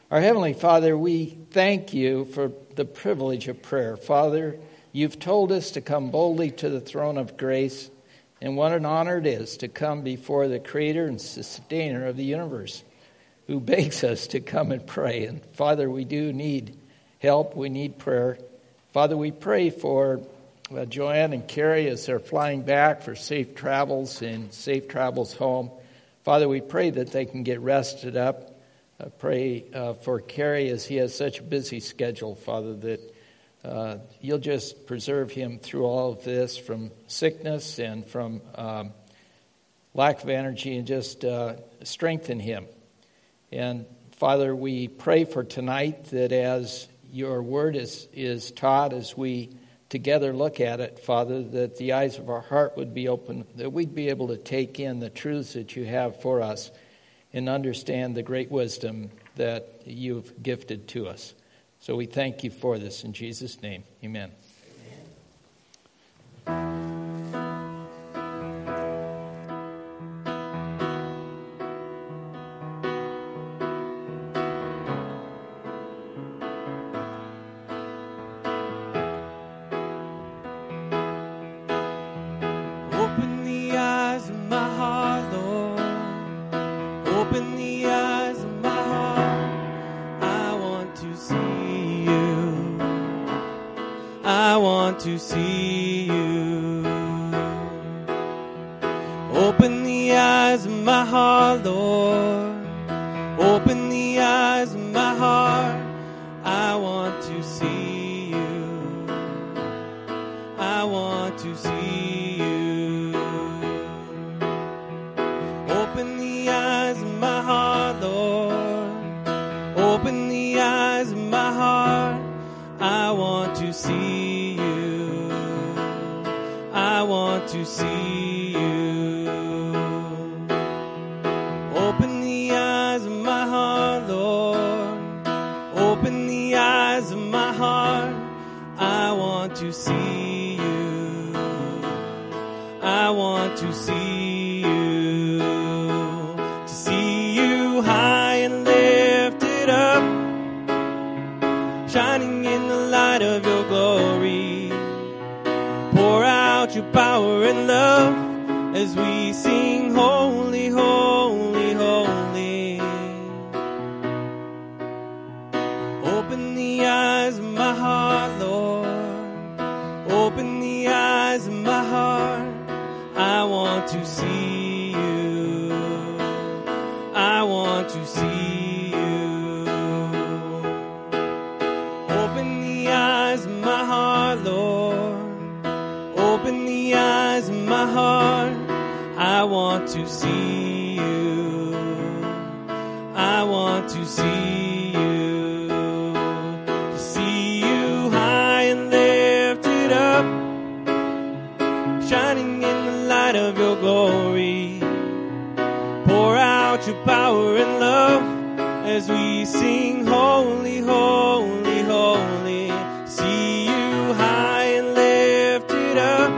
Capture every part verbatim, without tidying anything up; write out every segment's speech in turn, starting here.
Our Heavenly Father, we thank you for the privilege of prayer. Father, you've told us to come boldly to the throne of grace, and what an honor it is to come before the Creator and Sustainer of the universe, who begs us to come and pray. And Father, we do need help. We need prayer. Father, we pray for uh, Joanne and Carrie as they're flying back for safe travels and safe travels home. Father, we pray that they can get rested up. I pray uh, for Carrie as he has such a busy schedule, Father, that uh, you'll just preserve him through all of this from sickness and from um, lack of energy, and just uh, strengthen him. And Father, we pray for tonight that as your word is, is taught, as we together look at it, Father, that the eyes of our heart would be open, that we'd be able to take in the truths that you have for us and understand the great wisdom that you've gifted to us. So we thank you for this in Jesus' name. Amen. To see you. Open the eyes of my heart, Lord. Open the eyes of my heart. I want to see you. I want to see you. Open the eyes of my heart, Lord. Open the eyes of my heart. I want to see you. I want to see you. Open the eyes of my heart, Lord. Open the eyes of my heart. I want to see you. I want to see you. To see you high and lifted up, shining in the light of your glory. Pour out your power and love as we sing holy, holy, holy. Open the eyes of my heart, Lord. Open the eyes of my heart. I want to see you. I want to see you. Open the eyes of my heart, Lord. Open the eyes of my heart. I want to see you. I want to see you. To see you high and lifted up, shining in the light of your glory. Pour out your power and love as we sing holy, holy, holy. See you high and lifted up,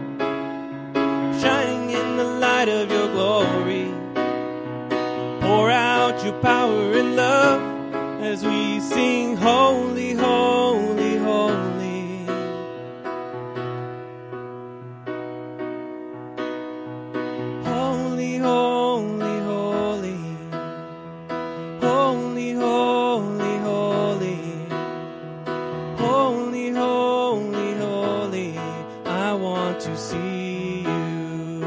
shining in the light of your glory. Pour out your power and love as we sing holy, holy, holy. Holy, holy, holy. Holy, holy, holy. Holy, holy, holy. I want to see you.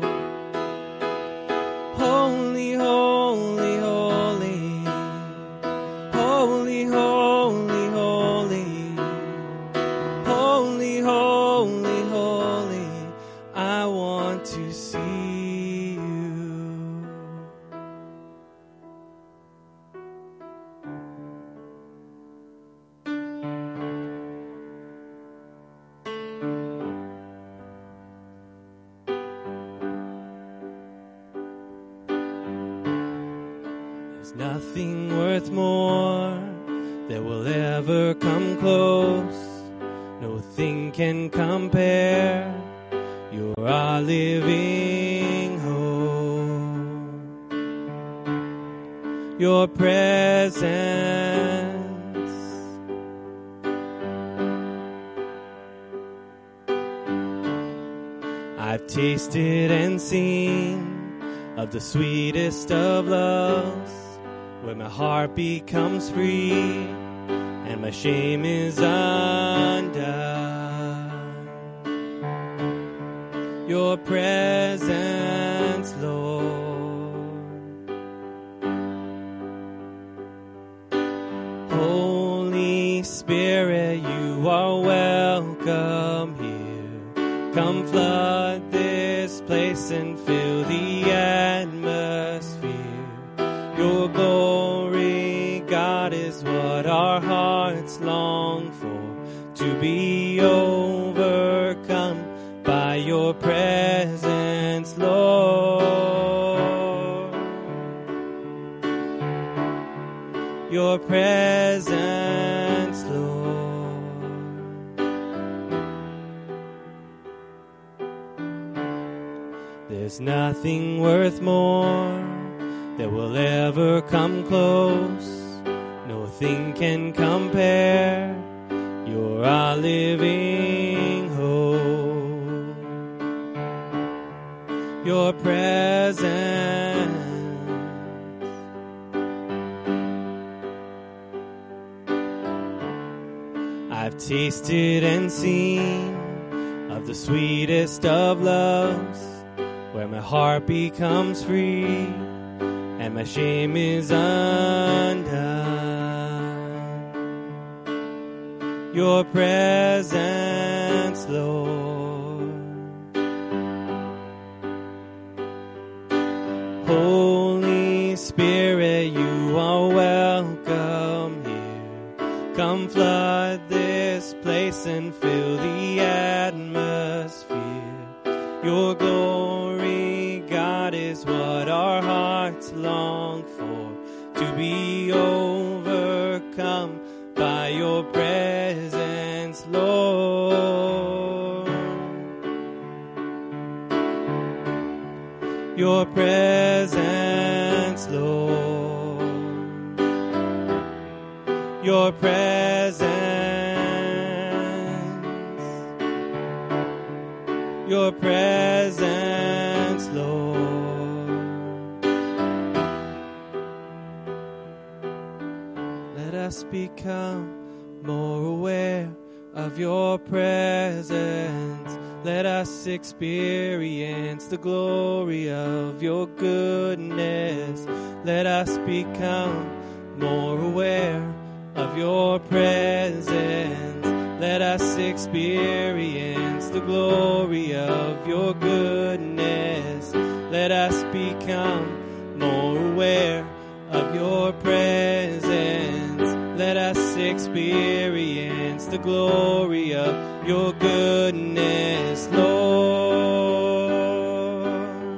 Holy, holy, holy. Holy, holy, holy. Holy, holy, holy. I want to see you. There's nothing worth more that will ever come close. No thing can compare. You're our living hope. your presence. I've tasted and seen of the sweetest of loves, where my heart becomes free and my shame is undone. Your presence, Lord. Holy Spirit, you are welcome here. Come flood this place and fill the atmosphere. Your glory, God, is what our hearts long for, to be overcome by your presence, Lord. Your presence, Lord. There's nothing worth more that will ever come close. No thing can compare. You're our living hope. Your presence. I've tasted and seen of the sweetest of loves, where my heart becomes free and my shame is undone. Your presence, Lord. Holy Spirit, you are welcome here. Come flood this place and fill the atmosphere. Your glory, God, is what our hearts long for, to be overcome by your presence, Lord. Your presence, Lord. Your presence. Your presence, Lord. Let us become more aware of your presence. Let us experience the glory of your goodness. Let us become more aware of your presence. Let us experience the glory of your goodness. Let us become more aware of your presence. Let us experience the glory of your goodness, Lord.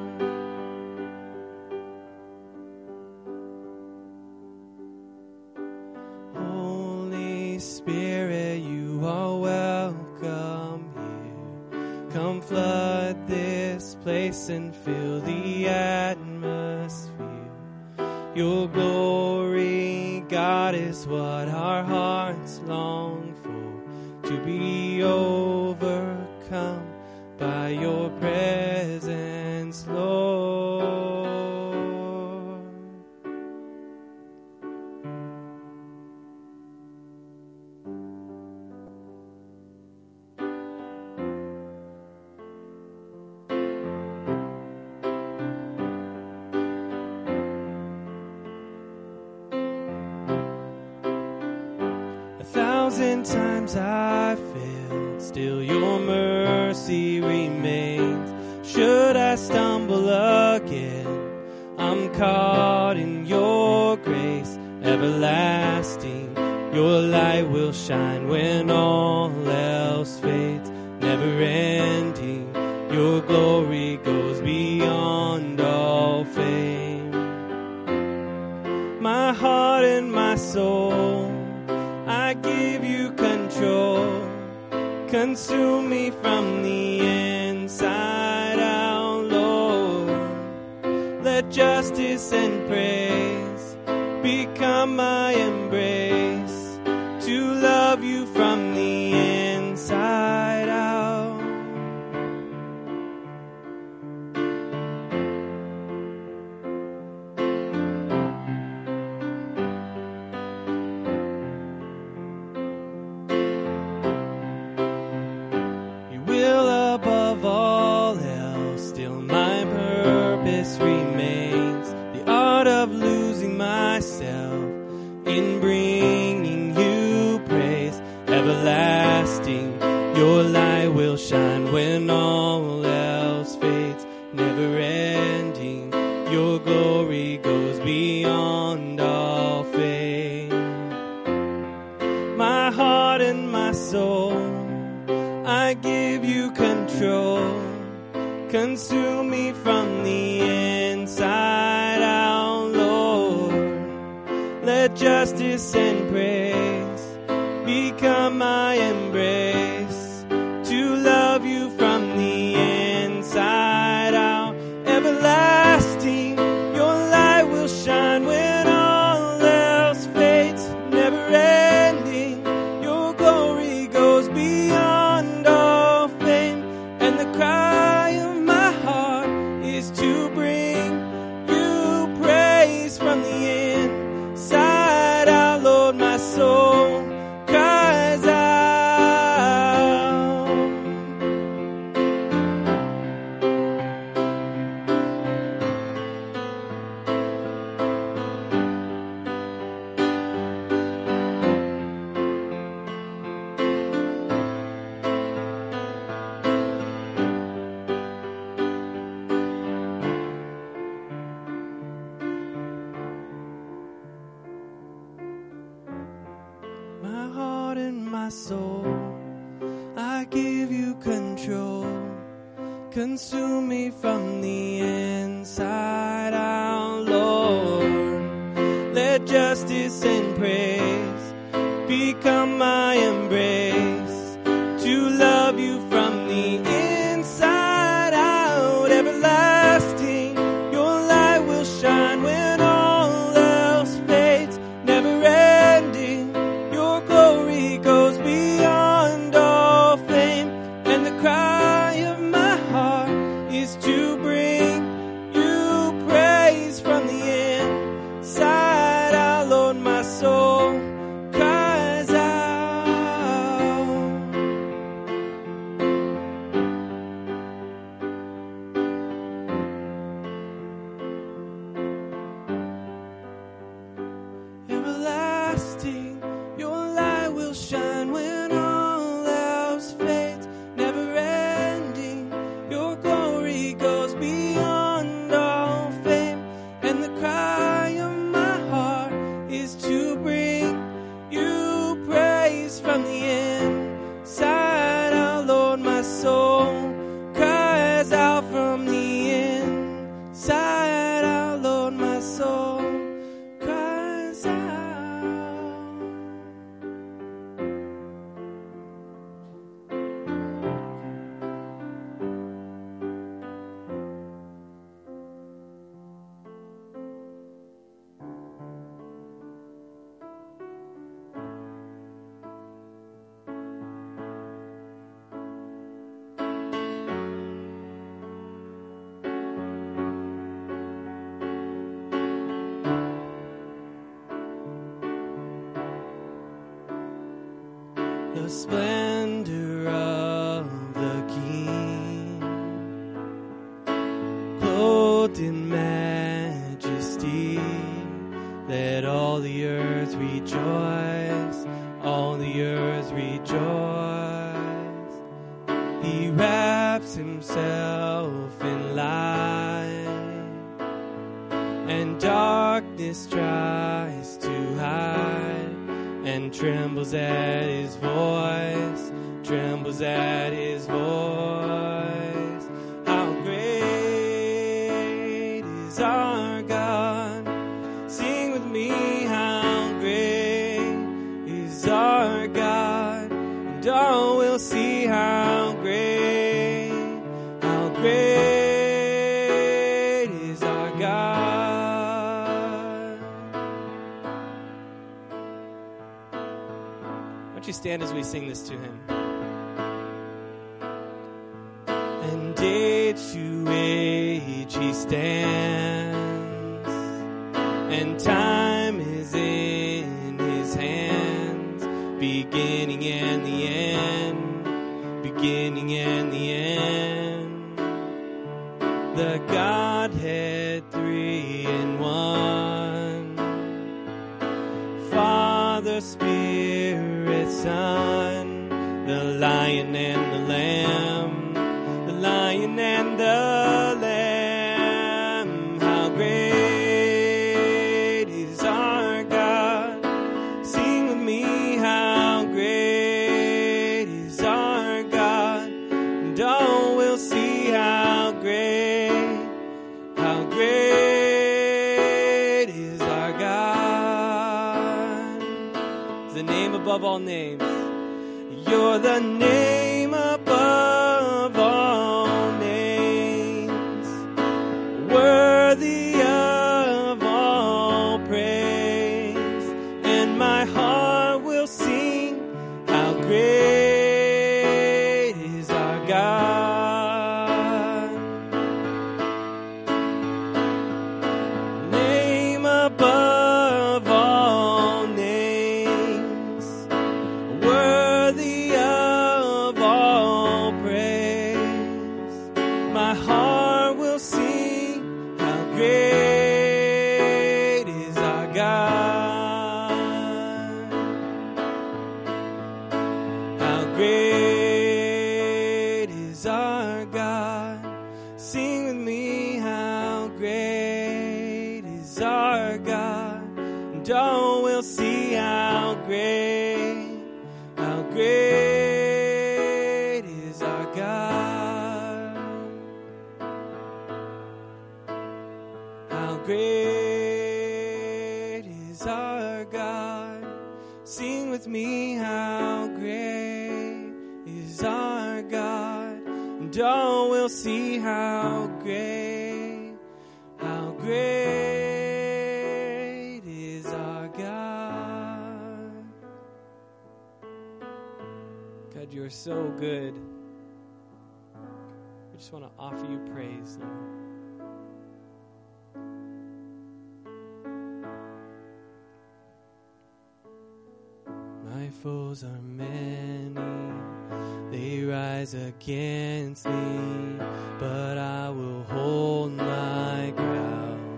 Holy Spirit, you are welcome here. Come flood this place and fill the atmosphere. Your glory, God, is what our hearts long for, to be overcome by your presence, Lord. Thousand times I failed, still your mercy remains. Should I stumble again, I'm caught in your grace everlasting. Your light will shine when all else fades, never ending. Your glory goes beyond all fame. My heart and my soul, I give you control. Consume me from the inside out, Lord. Let justice and praise become my embrace, to love you from the inside out. You will above all else, still my purpose remains, the art of losing myself in bringing you praise. Everlasting, your light will shine when all else fades. Never ending, your glory goes beyond all fame. My heart and my soul, I give you control. Consume me from the inside out, Lord. Let justice and praise become my embrace, to love you from the inside out. Everlasting, your light will shine when all else fades. Never ending, your glory goes beyond all fame. And the cry of my heart is to bring you praise from the inside out, Lord. My soul cries out. My heart and my soul, I give you control. Consume me from the inside out, Lord. Let justice and praise become my embrace, to love you from the inside out. Everlasting, your light will shine when all else fades. Never ending, your glory goes beyond all fame. And the cry of my heart is to bring you praise from the inside out, Lord. My soul cries out. Everlasting, your light will shine when all else fades. Never ending, your glory goes beyond all fame. And the cry of my heart is to bring you praise from the inside out, Lord. My soul cries out from the inside out, Lord. My soul cries out. The splendor of the King, clothed in majesty, let all the earth rejoice, all the earth rejoice. He wraps himself in light, and darkness tries to hide, and trembles at his voice, trembles at his voice. How great is our God? Sing with me, how great is our God? And all will see how great, how great is our God. don't you stand as we sing this to him? And age to age he stands, and time is in his hands, beginning and the end, beginning and the end. The Godhead three in one, Father, Spirit, Son, the Lion and the Lamb, the Lion and the Lamb. How great is our God. Sing with me, how great is our God. And all will see how great, how great is our God. It's the name above all names. You're the name above all names, worthy of all praise, and my heart will sing how great is our God. Name above all names, worthy of all praise. My heart will sing how great is our God. How great is our God. Sing with me, how great is our God. And all will see how great, how great is our God. How great is our God. Sing with me, how great is our God. And all will see how great, how great is our God. God, you are so good. We just want to offer you praise, Lord. My foes are many, they rise against me, but I will hold my ground.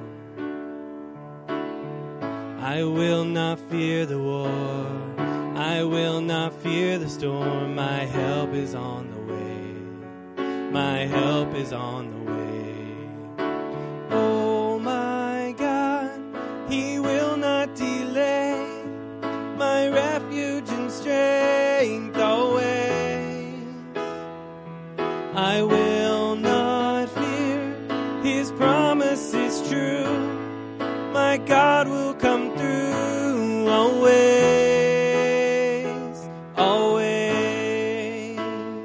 I will not fear the war, I will not fear the storm. My help is on the way, my help is on the way. Oh my God, he will not delay, my refuge and strength always. I will not fear, his promise is true. My God will come through always, always.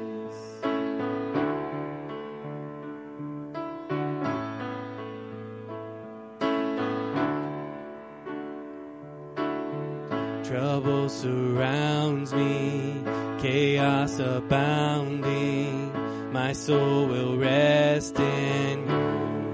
Trouble surrounds me, chaos abounding. My soul will rest in you.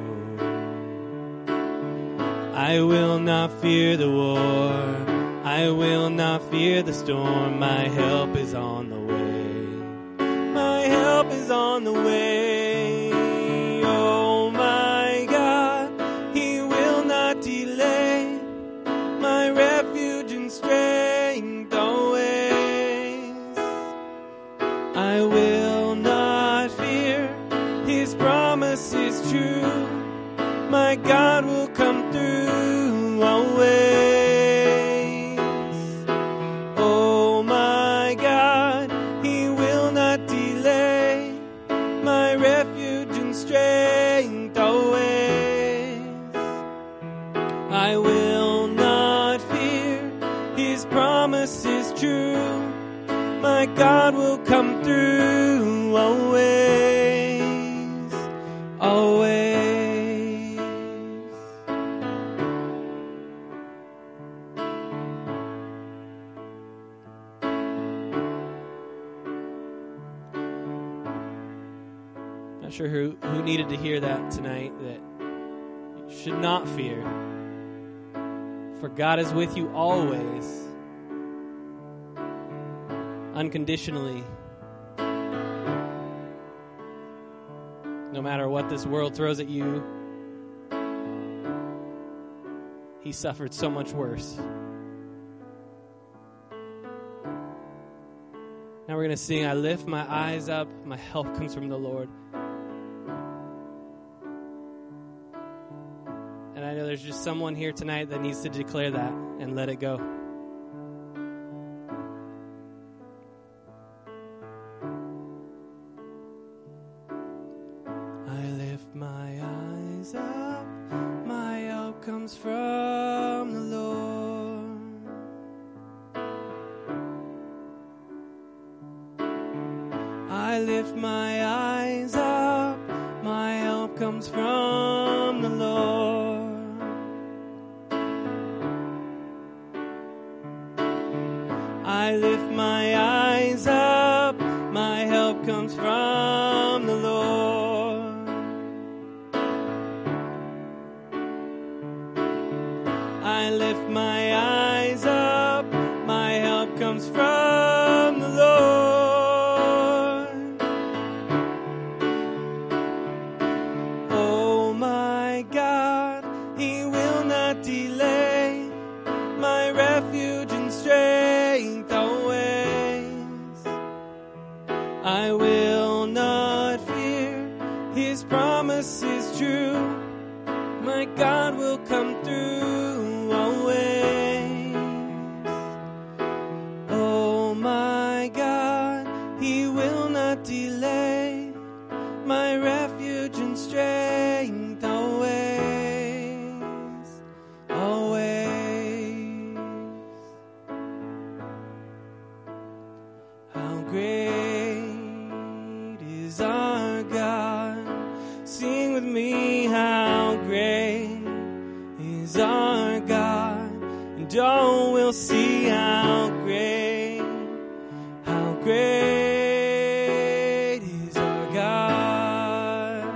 I will not fear the war, I will not fear the storm. My help is on the way, my help is on the way. Oh my God, he will not delay, my refuge and strength always. I will not fear, his promise is true. My God will come through always. Oh my God, he will not delay, my refuge and strength always. I will not fear, his promise is true. My God will come through always, always. Not sure who, who needed to hear that tonight, that you should not fear. For God is with you always, unconditionally. No matter what this world throws at you, He suffered so much worse. Now we're going to sing, I lift my eyes up, my help comes from the Lord. And I know there's just someone here tonight that needs to declare that and let it go. I lift my eyes up, my help comes from the Lord. I lift my eyes up, my help comes from the Lord. I lift my eyes up, my help comes from the Lord. I lift my eyes up, my help comes from the Lord. Oh my God, He will not delay, my refuge and strength always. I will not fear, His promise is true, my God will come through always. Oh my God, He will not delay, my refuge and strength always, always. How great is our God? Sing with me, how great is our God? And oh, we'll see how great, how great is our God.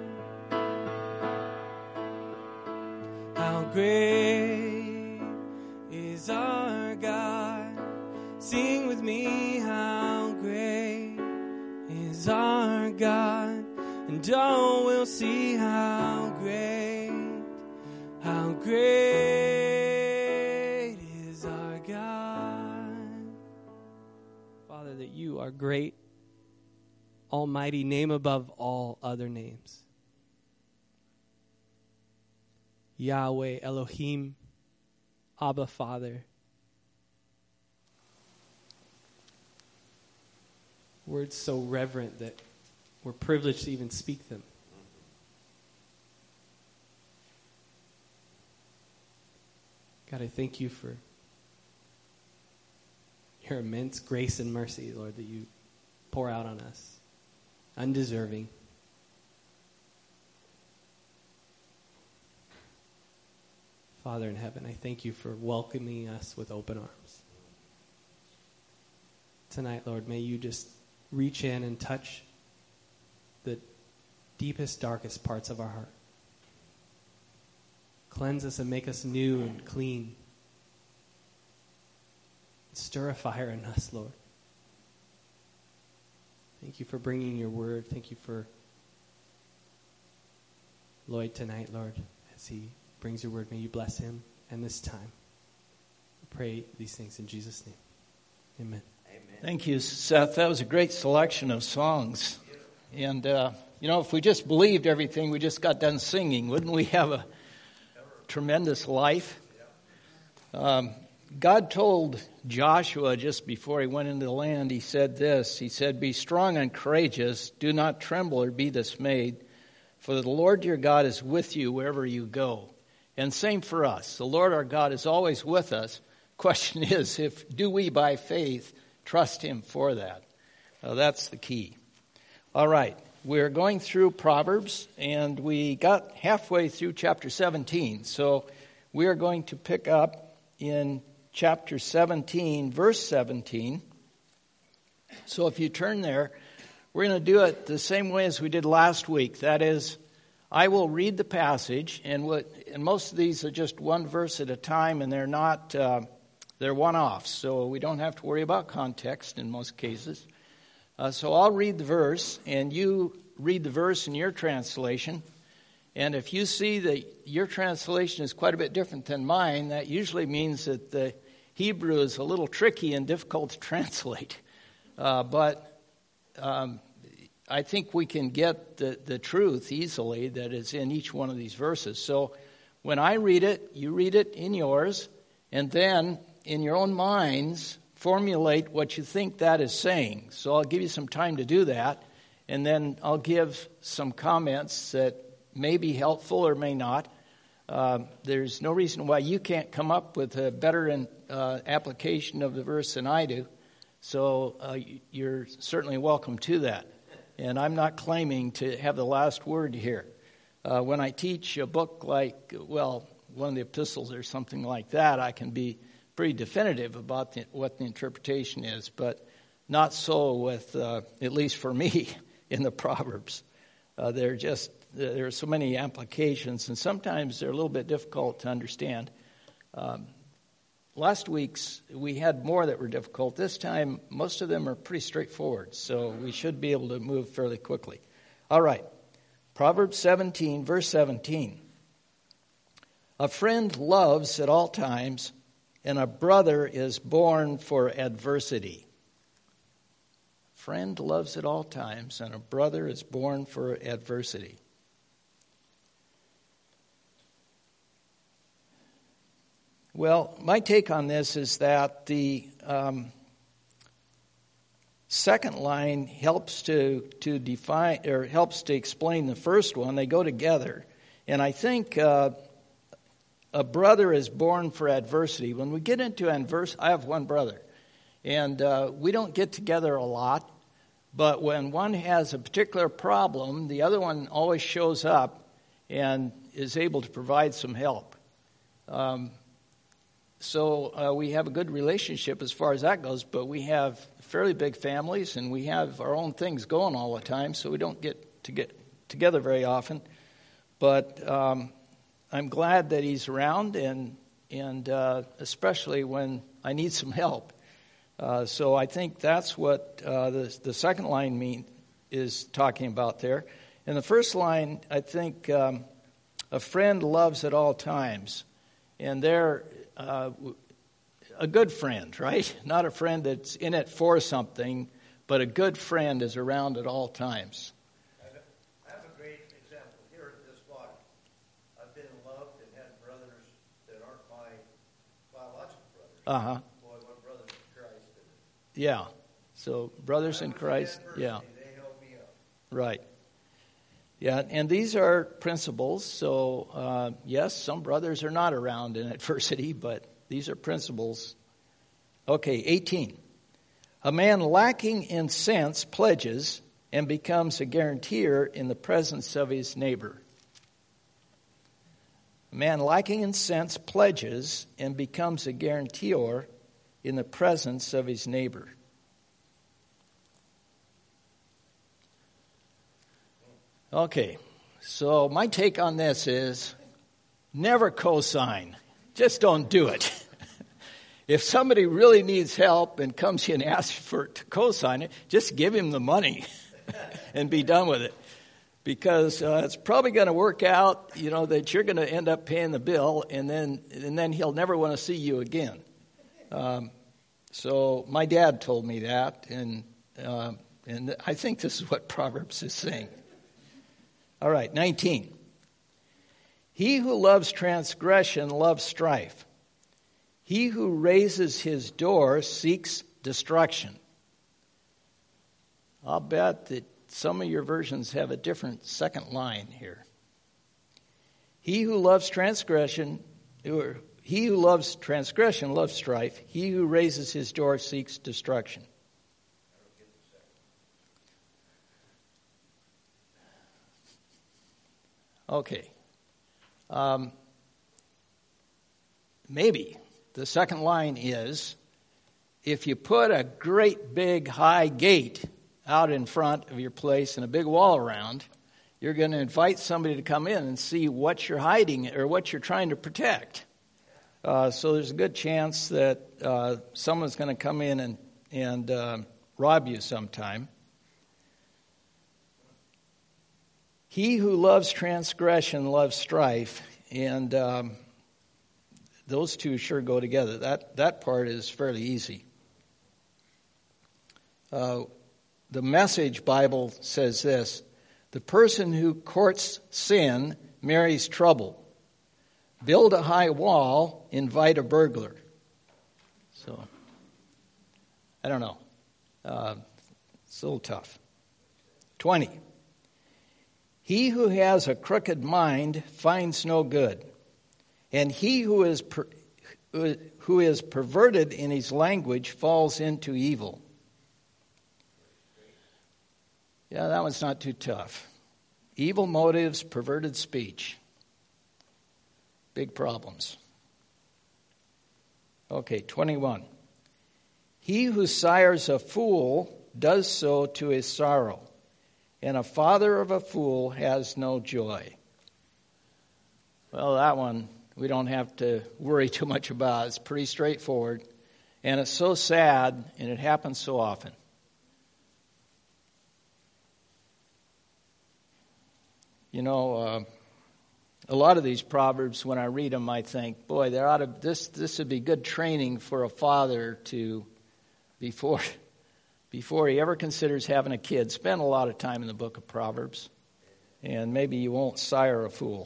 How great is our God? Sing with me, how great is our God? And oh, we'll see how great, how great is our God. Father, that you are great, almighty, name above all other names. Yahweh, Elohim, Abba, Father. Words so reverent that we're privileged to even speak them. God, I thank you for your immense grace and mercy, Lord, that you pour out on us, undeserving. Father in heaven, I thank you for welcoming us with open arms. Tonight, Lord, may you just reach in and touch the deepest, darkest parts of our heart. Cleanse us and make us new and clean. Stir a fire in us, Lord. Thank you for bringing your word. Thank you for Lloyd tonight, Lord, as he brings your word. May you bless him and this time. I pray these things in Jesus' name. Amen. Amen. Thank you, Seth. That was a great selection of songs. And, uh, you know, if we just believed everything we just got done singing, wouldn't we have a tremendous life? Um, God told Joshua just before he went into the land, he said this. He said, "Be strong and courageous. Do not tremble or be dismayed. For the Lord your God is with you wherever you go." And same for us. The Lord our God is always with us. Question is, if do we by faith trust him for that? Uh, that's the key. All right. We're going through Proverbs, and we got halfway through chapter seventeen. So we are going to pick up in chapter seventeen, verse seventeen. So if you turn there, We're going to do it the same way as we did last week. That is, I will read the passage, and what, and most of these are just one verse at a time, and they're not, uh, they're one-offs, so we don't have to worry about context in most cases. Uh, so I'll read the verse, and you read the verse in your translation. And if you see that your translation is quite a bit different than mine, that usually means that the Hebrew is a little tricky and difficult to translate. Uh, but um, I think we can get the, the truth easily that is in each one of these verses. So when I read it, you read it in yours, and then in your own minds, formulate what you think that is saying. So I'll give you some time to do that, and then I'll give some comments that may be helpful or may not. Uh, there's no reason why you can't come up with a better in, uh, application of the verse than I do. So uh, you're certainly welcome to that. And I'm not claiming to have the last word here. Uh, when I teach a book like, well, one of the epistles or something like that, I can be pretty definitive about the, what the interpretation is, but not so with, uh, at least for me, in the Proverbs. Uh, they're just, there are so many applications, and sometimes they're a little bit difficult to understand. Um, last week's, we had more that were difficult. This time, most of them are pretty straightforward, so we should be able to move fairly quickly. All right, Proverbs seventeen, verse seventeen. A friend loves at all times, and a brother is born for adversity. Friend loves at all times, and a brother is born for adversity. Well, my take on this is that the um, second line helps to to define or helps to explain the first one. They go together, and I think uh, a brother is born for adversity. When we get into adversity, I have one brother, and uh, we don't get together a lot. But when one has a particular problem, the other one always shows up and is able to provide some help. Um, so uh, we have a good relationship as far as that goes, but we have fairly big families, and we have our own things going all the time, so we don't get to get together very often. But um, I'm glad that he's around, and and uh, especially when I need some help. Uh, so I think that's what uh, the, the second line mean, is talking about there. In the first line, I think um, a friend loves at all times. And they're uh, a good friend, right? Not a friend that's in it for something, but a good friend is around at all times. I have a great example here at this body. I've been loved and had brothers that aren't my biological brothers. Uh-huh. Yeah, so brothers in Christ, yeah. They help me up. Right. Yeah, and these are principles, so uh, yes, some brothers are not around in adversity, but these are principles. Okay, eighteen. A man lacking in sense pledges and becomes a guarantor in the presence of his neighbor. A man lacking in sense pledges and becomes a guarantor in the presence of his neighbor. Okay, so my take on this is never co-sign. Just don't do it. If somebody really needs help and comes in and asks for to co-sign it, just give him the money and be done with it. Because uh, it's probably going to work out, you know, that you're going to end up paying the bill, and then and then he'll never want to see you again. Um, so my dad told me that, and uh, and I think this is what Proverbs is saying. All right, nineteen. He who loves transgression loves strife. He who raises his door seeks destruction. I'll bet that some of your versions have a different second line here. He who loves transgression, or He who loves transgression loves strife. He who raises his door seeks destruction. Okay. Um, maybe the second line is, if you put a great big high gate out in front of your place and a big wall around, you're going to invite somebody to come in and see what you're hiding or what you're trying to protect. Uh, so there's a good chance that uh, someone's going to come in and, and uh, rob you sometime. He who loves transgression loves strife, and um, those two sure go together. That, that part is fairly easy. Uh, the Message Bible says this: the person who courts sin marries trouble. Build a high wall, invite a burglar. So, I don't know. Uh, it's a little tough. twenty. He who has a crooked mind finds no good, and he who is per, who is perverted in his language falls into evil. Yeah, that one's not too tough. Evil motives, perverted speech. Big problems. Okay, twenty-one. He who sires a fool does so to his sorrow, and a father of a fool has no joy. Well, that one we don't have to worry too much about. It's pretty straightforward, and it's so sad, and it happens so often. You know, uh, a lot of these proverbs, when I read them, I think, boy, there ought to, this this would be good training for a father to, before before he ever considers having a kid, spend a lot of time in the book of Proverbs, and maybe you won't sire a fool.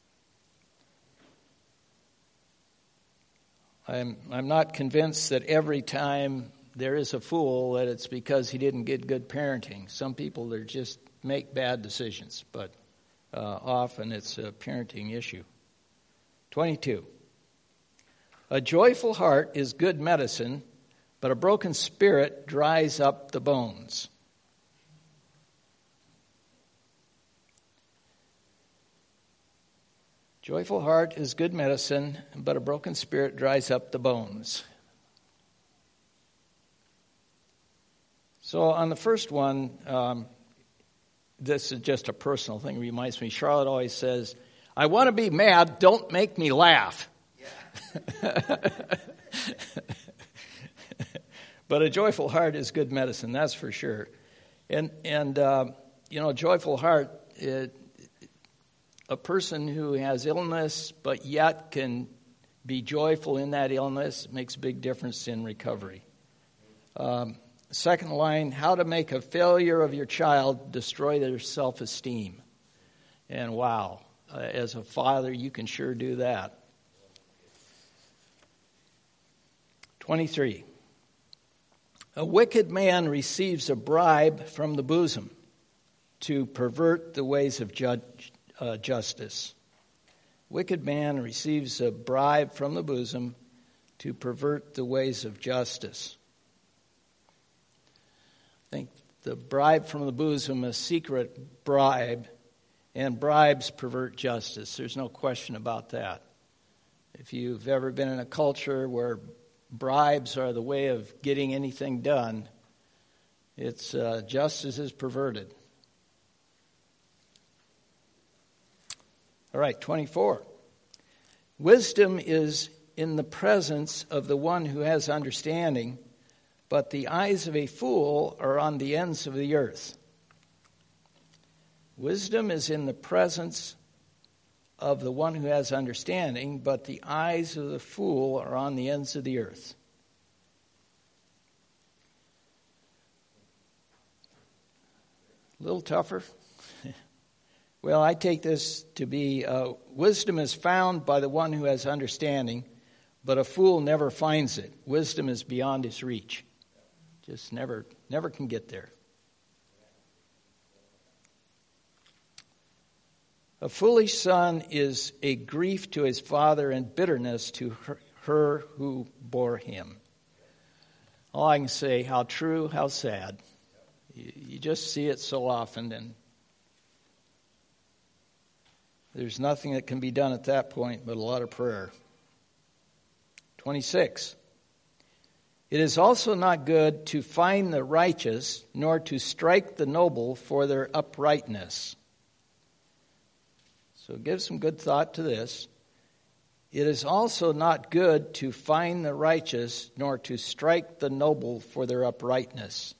I'm I'm not convinced that every time there is a fool that it's because he didn't get good parenting. Some people, they just make bad decisions, but Uh, often it's a parenting issue. twenty-two. A joyful heart is good medicine, but a broken spirit dries up the bones. Joyful heart is good medicine, but a broken spirit dries up the bones. So on the first one, um, this is just a personal thing. It reminds me, Charlotte always says, I want to be mad, don't make me laugh. Yeah. But a joyful heart is good medicine, that's for sure. And, and uh, you know, joyful heart, it, a person who has illness but yet can be joyful in that illness makes a big difference in recovery. Um, second line, how to make a failure of your child destroy their self-esteem. And wow, uh, as a father, you can sure do that. twenty-three. A wicked man receives a bribe from the bosom to pervert the ways of judge, uh, justice. Wicked man receives a bribe from the bosom to pervert the ways of justice. I think the bribe from the bosom, a secret bribe, and bribes pervert justice. There's no question about that. If you've ever been in a culture where bribes are the way of getting anything done, it's uh, justice is perverted. All right, twenty-four. Wisdom is in the presence of the one who has understanding, but the eyes of a fool are on the ends of the earth. Wisdom is in the presence of the one who has understanding, but the eyes of the fool are on the ends of the earth. A little tougher. Well, I take this to be uh, wisdom is found by the one who has understanding, but a fool never finds it. Wisdom is beyond his reach. Just never, never can get there. A foolish son is a grief to his father and bitterness to her, her who bore him. All I can say, how true, how sad. You, you just see it so often, and there's nothing that can be done at that point but a lot of prayer. twenty-six. It is also not good to fine the righteous, nor to strike the noble for their uprightness. So give some good thought to this. It is also not good to fine the righteous, nor to strike the noble for their uprightness.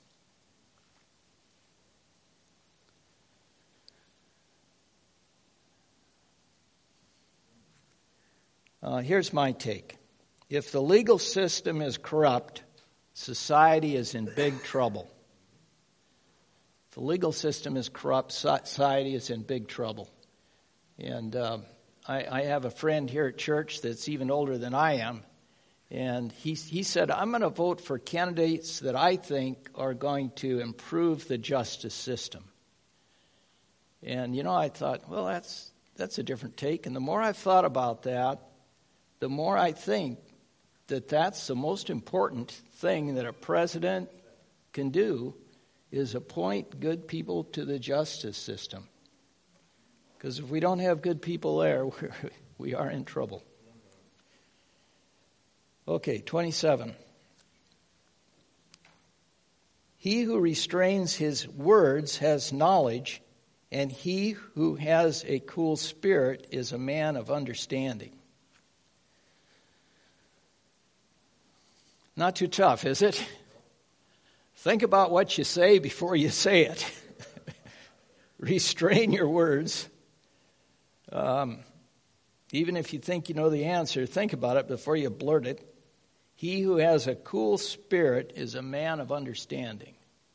Uh, here's my take. If the legal system is corrupt, society is in big trouble. If the legal system is corrupt, society is in big trouble. And uh, I, I have a friend here at church that's even older than I am, and he, he said, I'm going to vote for candidates that I think are going to improve the justice system. And, you know, I thought, well, that's that's a different take. And the more I've thought about that, the more I think that that's the most important thing that a president can do is appoint good people to the justice system. Because if we don't have good people there, we're, we are in trouble. Okay, twenty-seven. He who restrains his words has knowledge, and he who has a cool spirit is a man of understanding. Not too tough, is it? Think about what you say before you say it. Restrain your words. Um, even if you think you know the answer, think about it before you blurt it. He who has a cool spirit is a man of understanding.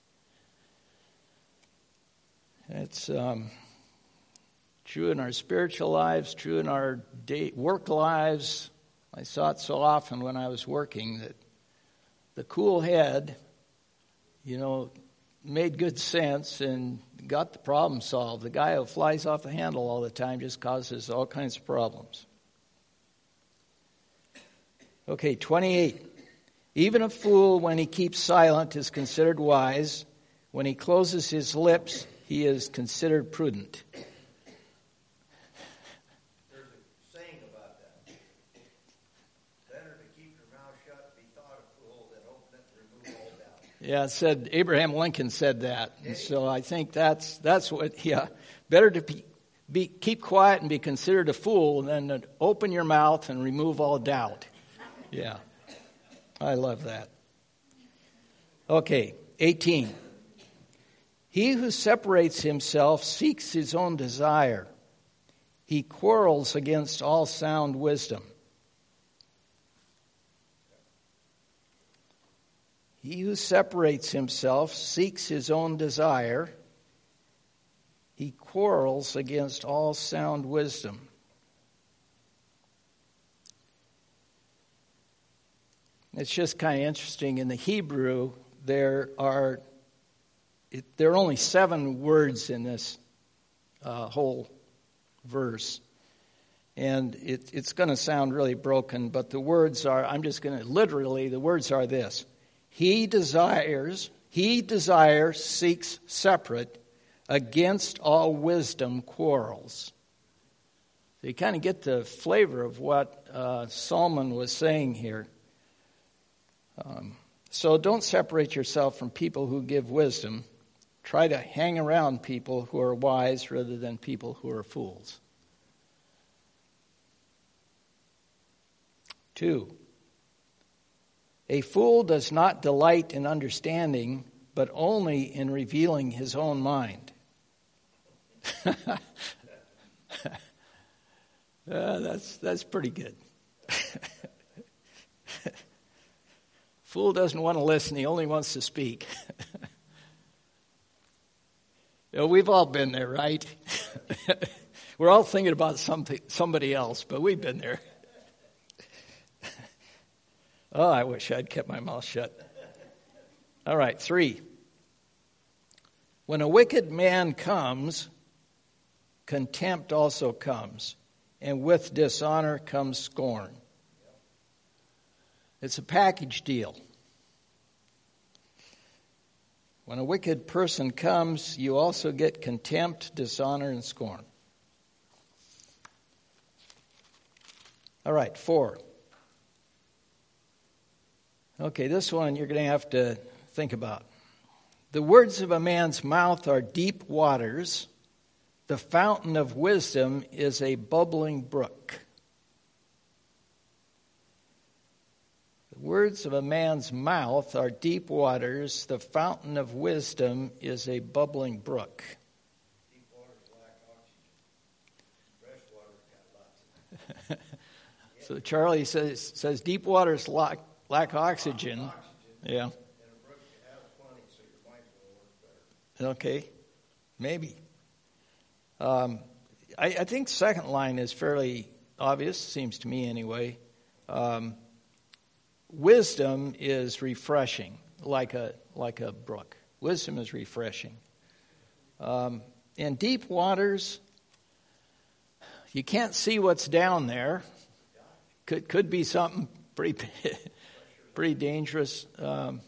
It's um, true in our spiritual lives, true in our day, work lives. I saw it so often when I was working that the cool head, you know, made good sense and got the problem solved. The guy who flies off the handle all the time just causes all kinds of problems. Okay, twenty-eight. Even a fool, when he keeps silent, is considered wise. When he closes his lips, he is considered prudent. There's a saying about that. Better to keep your mouth shut and be thought a fool than open it and remove all doubt. Yeah, it said Abraham Lincoln said that. And so I think that's that's what, yeah, better to be, be keep quiet and be considered a fool than to open your mouth and remove all doubt. Yeah, I love that. Okay, eighteen. He who separates himself seeks his own desire. He quarrels against all sound wisdom. He who separates himself seeks his own desire. He quarrels against all sound wisdom. It's just kind of interesting. In the Hebrew, there are it, there are only seven words in this uh, whole verse. And it, it's going to sound really broken, but the words are, I'm just going to, literally, the words are this. He desires, he desire seeks separate, against all wisdom quarrels. So you kind of get the flavor of what uh, Solomon was saying here. Um, so don't separate yourself from people who give wisdom. Try to hang around people who are wise rather than people who are fools. Two, a fool does not delight in understanding, but only in revealing his own mind. uh, that's that's pretty good. Fool doesn't want to listen, he only wants to speak. You know, we've all been there, right? We're all thinking about something, somebody else, but we've been there. Oh, I wish I'd kept my mouth shut. All right, three. When a wicked man comes, contempt also comes, and with dishonor comes scorn. It's a package deal. When a wicked person comes, you also get contempt, dishonor, and scorn. All right, four. Okay, this one you're going to have to think about. The words of a man's mouth are deep waters. The fountain of wisdom is a bubbling brook. The words of a man's mouth are deep waters. The fountain of wisdom is a bubbling brook. Deep waters lack oxygen. Fresh water's got lots of it. So Charlie says says deep waters lack, lack oxygen. Oxygen. Yeah. And a brook has plenty, so your mind's going to work better. Okay. Maybe. Um, I, I think second line is fairly obvious, seems to me anyway. Um, wisdom is refreshing, like a like a brook. Wisdom is refreshing. Um, in deep waters, you can't see what's down there. Could could be something pretty pretty dangerous. Um,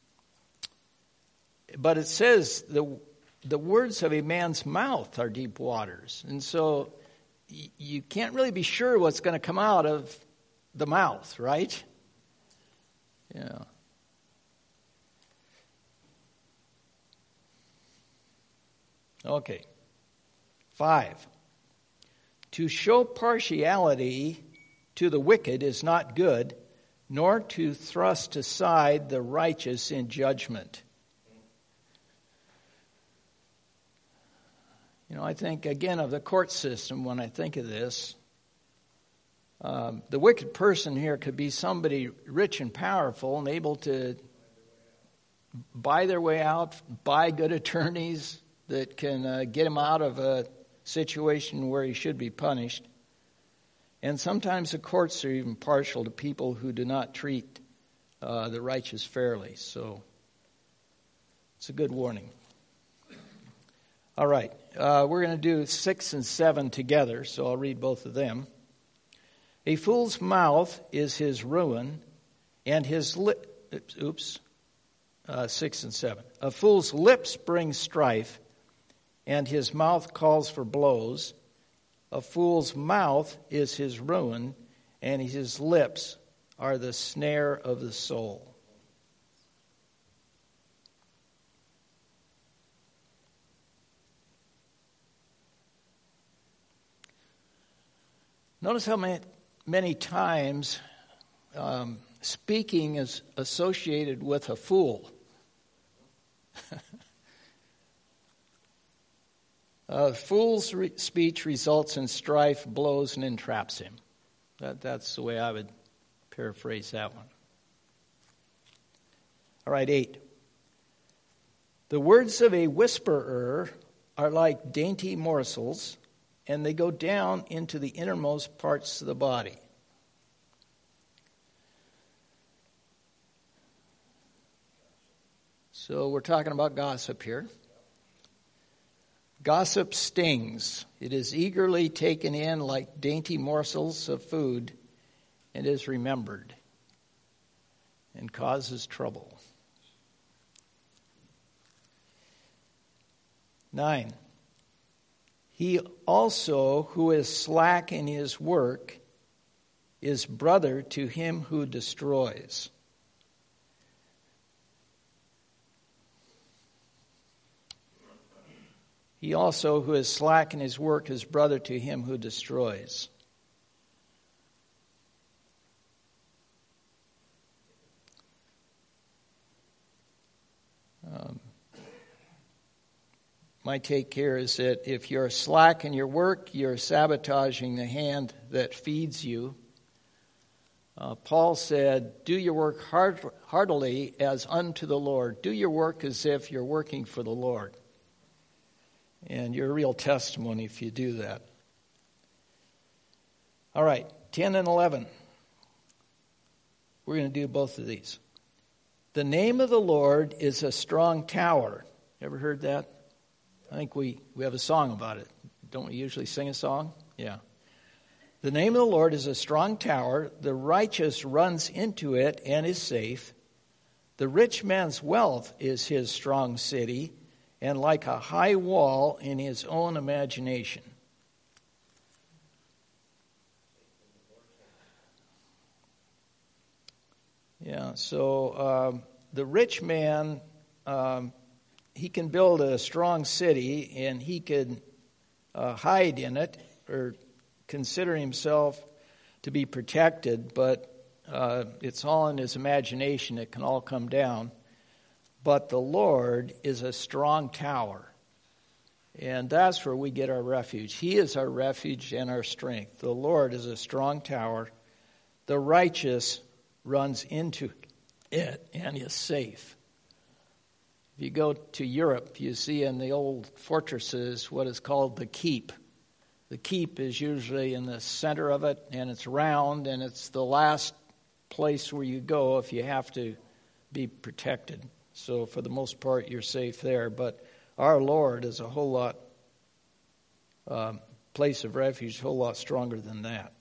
but it says the the words of a man's mouth are deep waters, and so y- you can't really be sure what's going to come out of the mouth, right? Yeah. Okay. Five. To show partiality to the wicked is not good, nor to thrust aside the righteous in judgment. You know, I think, again, of the court system when I think of this. Um, the wicked person here could be somebody rich and powerful and able to buy their way out, buy good attorneys that can uh, get him out of a situation where he should be punished. And sometimes the courts are even partial to people who do not treat uh, the righteous fairly. So it's a good warning. All right, uh, we're going to do six and seven together, so I'll read both of them. A fool's mouth is his ruin, and his lip, oops, uh, six and seven. A fool's lips bring strife, and his mouth calls for blows. A fool's mouth is his ruin, and his lips are the snare of the soul. Notice how many, many times um, speaking is associated with a fool. A fool's re- speech results in strife, blows, and entraps him. That, that's the way I would paraphrase that one. All right, eight. The words of a whisperer are like dainty morsels, and they go down into the innermost parts of the body. So we're talking about gossip here. Gossip stings. It is eagerly taken in like dainty morsels of food and is remembered and causes trouble. Nine. He also who is slack in his work is brother to him who destroys. He also who is slack in his work is brother to him who destroys. Um, My take here is that if you're slack in your work, you're sabotaging the hand that feeds you. Uh, Paul said, do your work heart, heartily as unto the Lord. Do your work as if you're working for the Lord. And you're a real testimony if you do that. All right, ten and eleven. We're going to do both of these. The name of the Lord is a strong tower. Ever heard that? I think we, we have a song about it. Don't we usually sing a song? Yeah. The name of the Lord is a strong tower. The righteous runs into it and is safe. The rich man's wealth is his strong city, and like a high wall in his own imagination. Yeah. Yeah, so um, the rich man, um, he can build a strong city, and he can uh, hide in it or consider himself to be protected, but uh, it's all in his imagination. It can all come down. But the Lord is a strong tower, and that's where we get our refuge. He is our refuge and our strength. The Lord is a strong tower. The righteous runs into it and is safe. If you go to Europe, you see in the old fortresses what is called the keep. The keep is usually in the center of it, and it's round, and it's the last place where you go if you have to be protected. So for the most part, you're safe there. But our Lord is a whole lot, um, place of refuge, a whole lot stronger than that.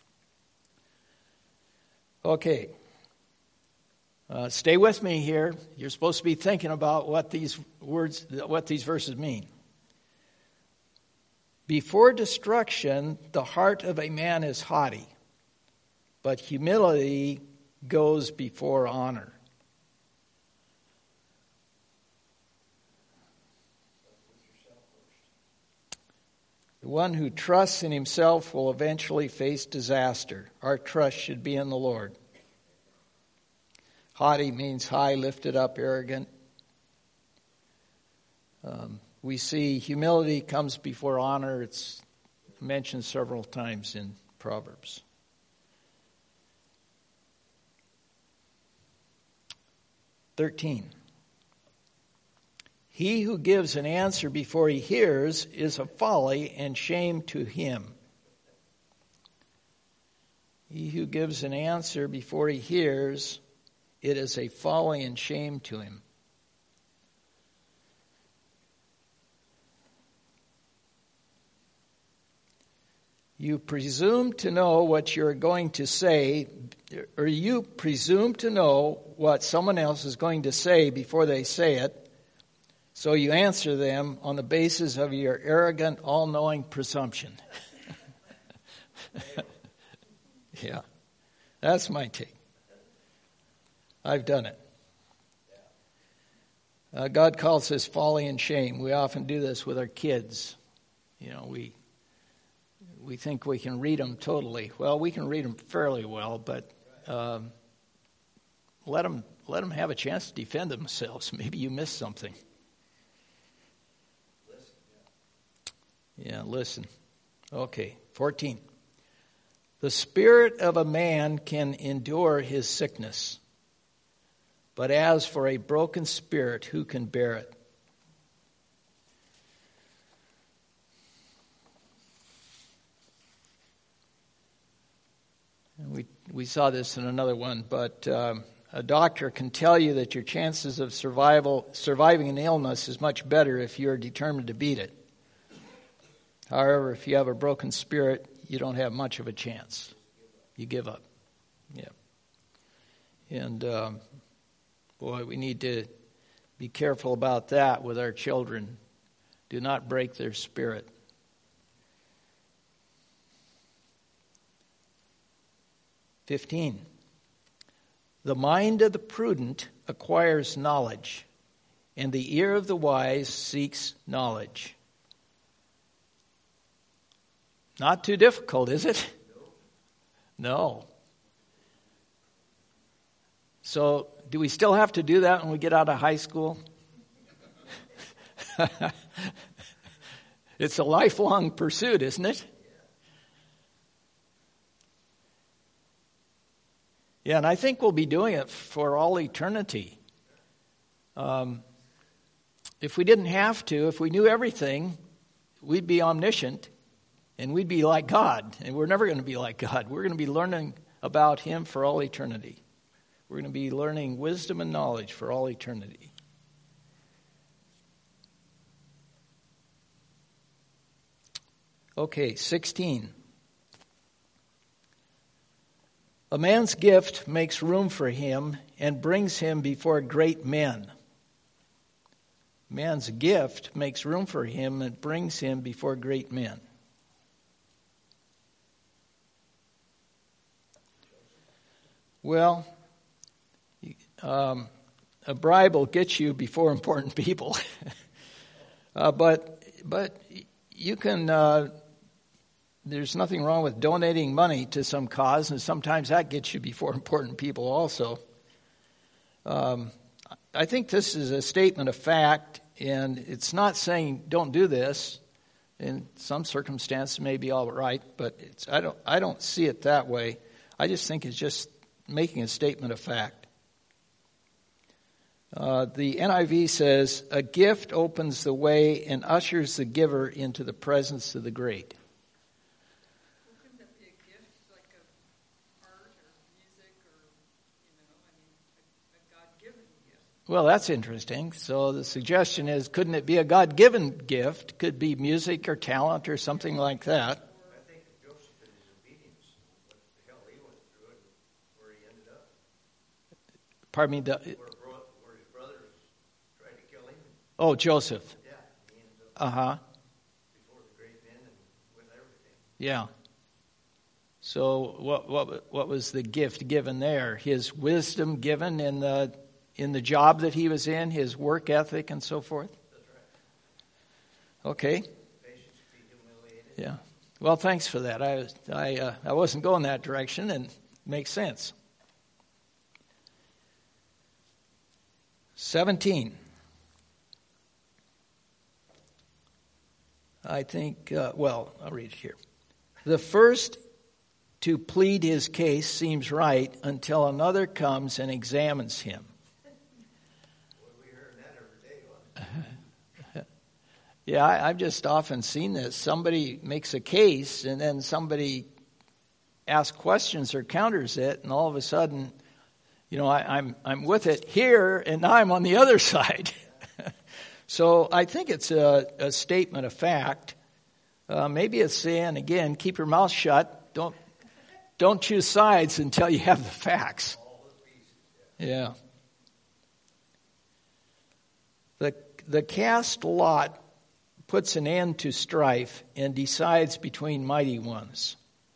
Okay. Uh, stay with me here. You're supposed to be thinking about what these words, what these verses mean. Before destruction, the heart of a man is haughty, but humility goes before honor. The one who trusts in himself will eventually face disaster. Our trust should be in the Lord. Haughty means high, lifted up, arrogant. Um, we see humility comes before honor. It's mentioned several times in Proverbs. thirteen. He who gives an answer before he hears is a folly and shame to him. He who gives an answer before he hears, it is a folly and shame to him. You presume to know what you're going to say, or you presume to know what someone else is going to say before they say it, so you answer them on the basis of your arrogant, all-knowing presumption. Yeah, that's my take. I've done it. Uh, God calls this folly and shame. We often do this with our kids. You know, we we think we can read them totally. Well, we can read them fairly well, but um, let them let them have a chance to defend themselves. Maybe you missed something. Yeah, listen. Okay, fourteen. The spirit of a man can endure his sickness, but as for a broken spirit, who can bear it? And we we saw this in another one, but um, a doctor can tell you that your chances of survival surviving an illness is much better if you're determined to beat it. However, if you have a broken spirit, you don't have much of a chance. You give up. Yeah. And, um, boy, we need to be careful about that with our children. Do not break their spirit. fifteen. The mind of the prudent acquires knowledge, and the ear of the wise seeks knowledge. Not too difficult, is it? No. So, do we still have to do that when we get out of high school? It's a lifelong pursuit, isn't it? Yeah, and I think we'll be doing it for all eternity. Um, if we didn't have to, if we knew everything, we'd be omniscient. And we'd be like God, and we're never going to be like God. We're going to be learning about Him for all eternity. We're going to be learning wisdom and knowledge for all eternity. Okay, sixteen. A man's gift makes room for him and brings him before great men. Man's gift makes room for him and brings him before great men. Well, um, a bribe will get you before important people. uh, but but you can. Uh, there's nothing wrong with donating money to some cause, and sometimes that gets you before important people also. Um, I think this is a statement of fact, and it's not saying don't do this. In some circumstances, it may be all right, but it's, I don't. I don't see it that way. I just think it's just making a statement of fact. Uh, the N I V says, "A gift opens the way and ushers the giver into the presence of the great." Well, couldn't that be a gift, like a art or music, or you know, I mean, a, a God-given gift? Well, that's interesting. So the suggestion is, couldn't it be a God-given gift? Could be music or talent or something like that. I think of Joseph and his obedience, what the hell he went through and where he ended up. Pardon me. The, Where, bro- where his brothers tried to kill him. oh, Joseph. Yeah, he ended up Uh huh. before the great men and with everything. Yeah. So what what what was the gift given there? His wisdom given in the in the job that he was in, his work ethic and so forth? That's right. Okay. Patience to be humiliated. Yeah. Well, thanks for that. I was I uh, I wasn't going that direction, and it makes sense. seventeen. I think, uh, well, I'll read it here. The first to plead his case seems right until another comes and examines him. Well, we heard that every day, wasn't it? Yeah, I, I've just often seen this. Somebody makes a case, and then somebody asks questions or counters it, and all of a sudden, you know, I, I'm I'm with it here, and now I'm on the other side. So I think it's a, a statement of fact. Uh, maybe it's saying, again, keep your mouth shut. Don't don't choose sides until you have the facts. Yeah. The the cast lot puts an end to strife and decides between mighty ones.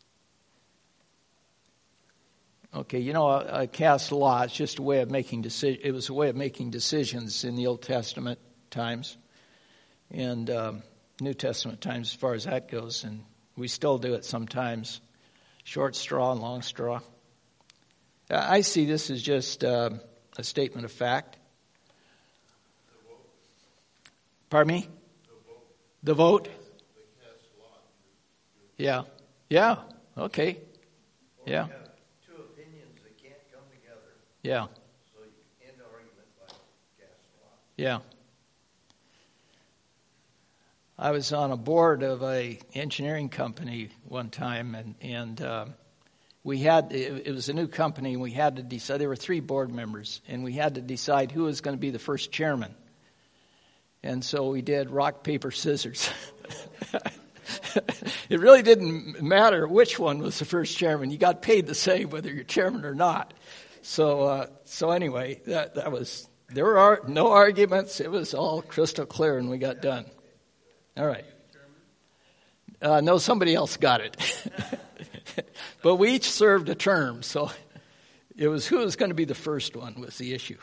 Okay, you know, a, a cast lot is just a way of making deci- It was a way of making decisions in the Old Testament times and um, New Testament times, as far as that goes, and we still do it sometimes. Short straw and long straw. I see this as just uh, a statement of fact. Pardon me? The vote? Yeah. Yeah. Okay. Yeah. Two opinions that can't come together, Yeah. so you end the argument by cast a lot. Yeah. I was on a board of a engineering company one time, and and uh, we had it, it was a new company, and we had to decide. There were three board members, and we had to decide who was going to be the first chairman. And so we did rock, paper, scissors. It really didn't matter which one was the first chairman. You got paid the same whether you're chairman or not. So uh, so anyway, that that was there were ar- no arguments. It was all crystal clear, and we got done. All right. Uh, no, somebody else got it. But we each served a term, so it was who was going to be the first one was the issue.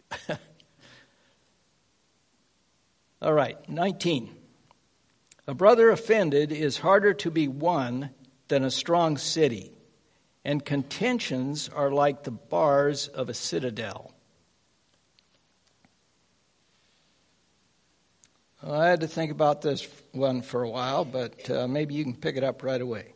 All right, nineteen. A brother offended is harder to be won than a strong city, and contentions are like the bars of a citadel. Well, I had to think about this one for a while, but uh, maybe you can pick it up right away.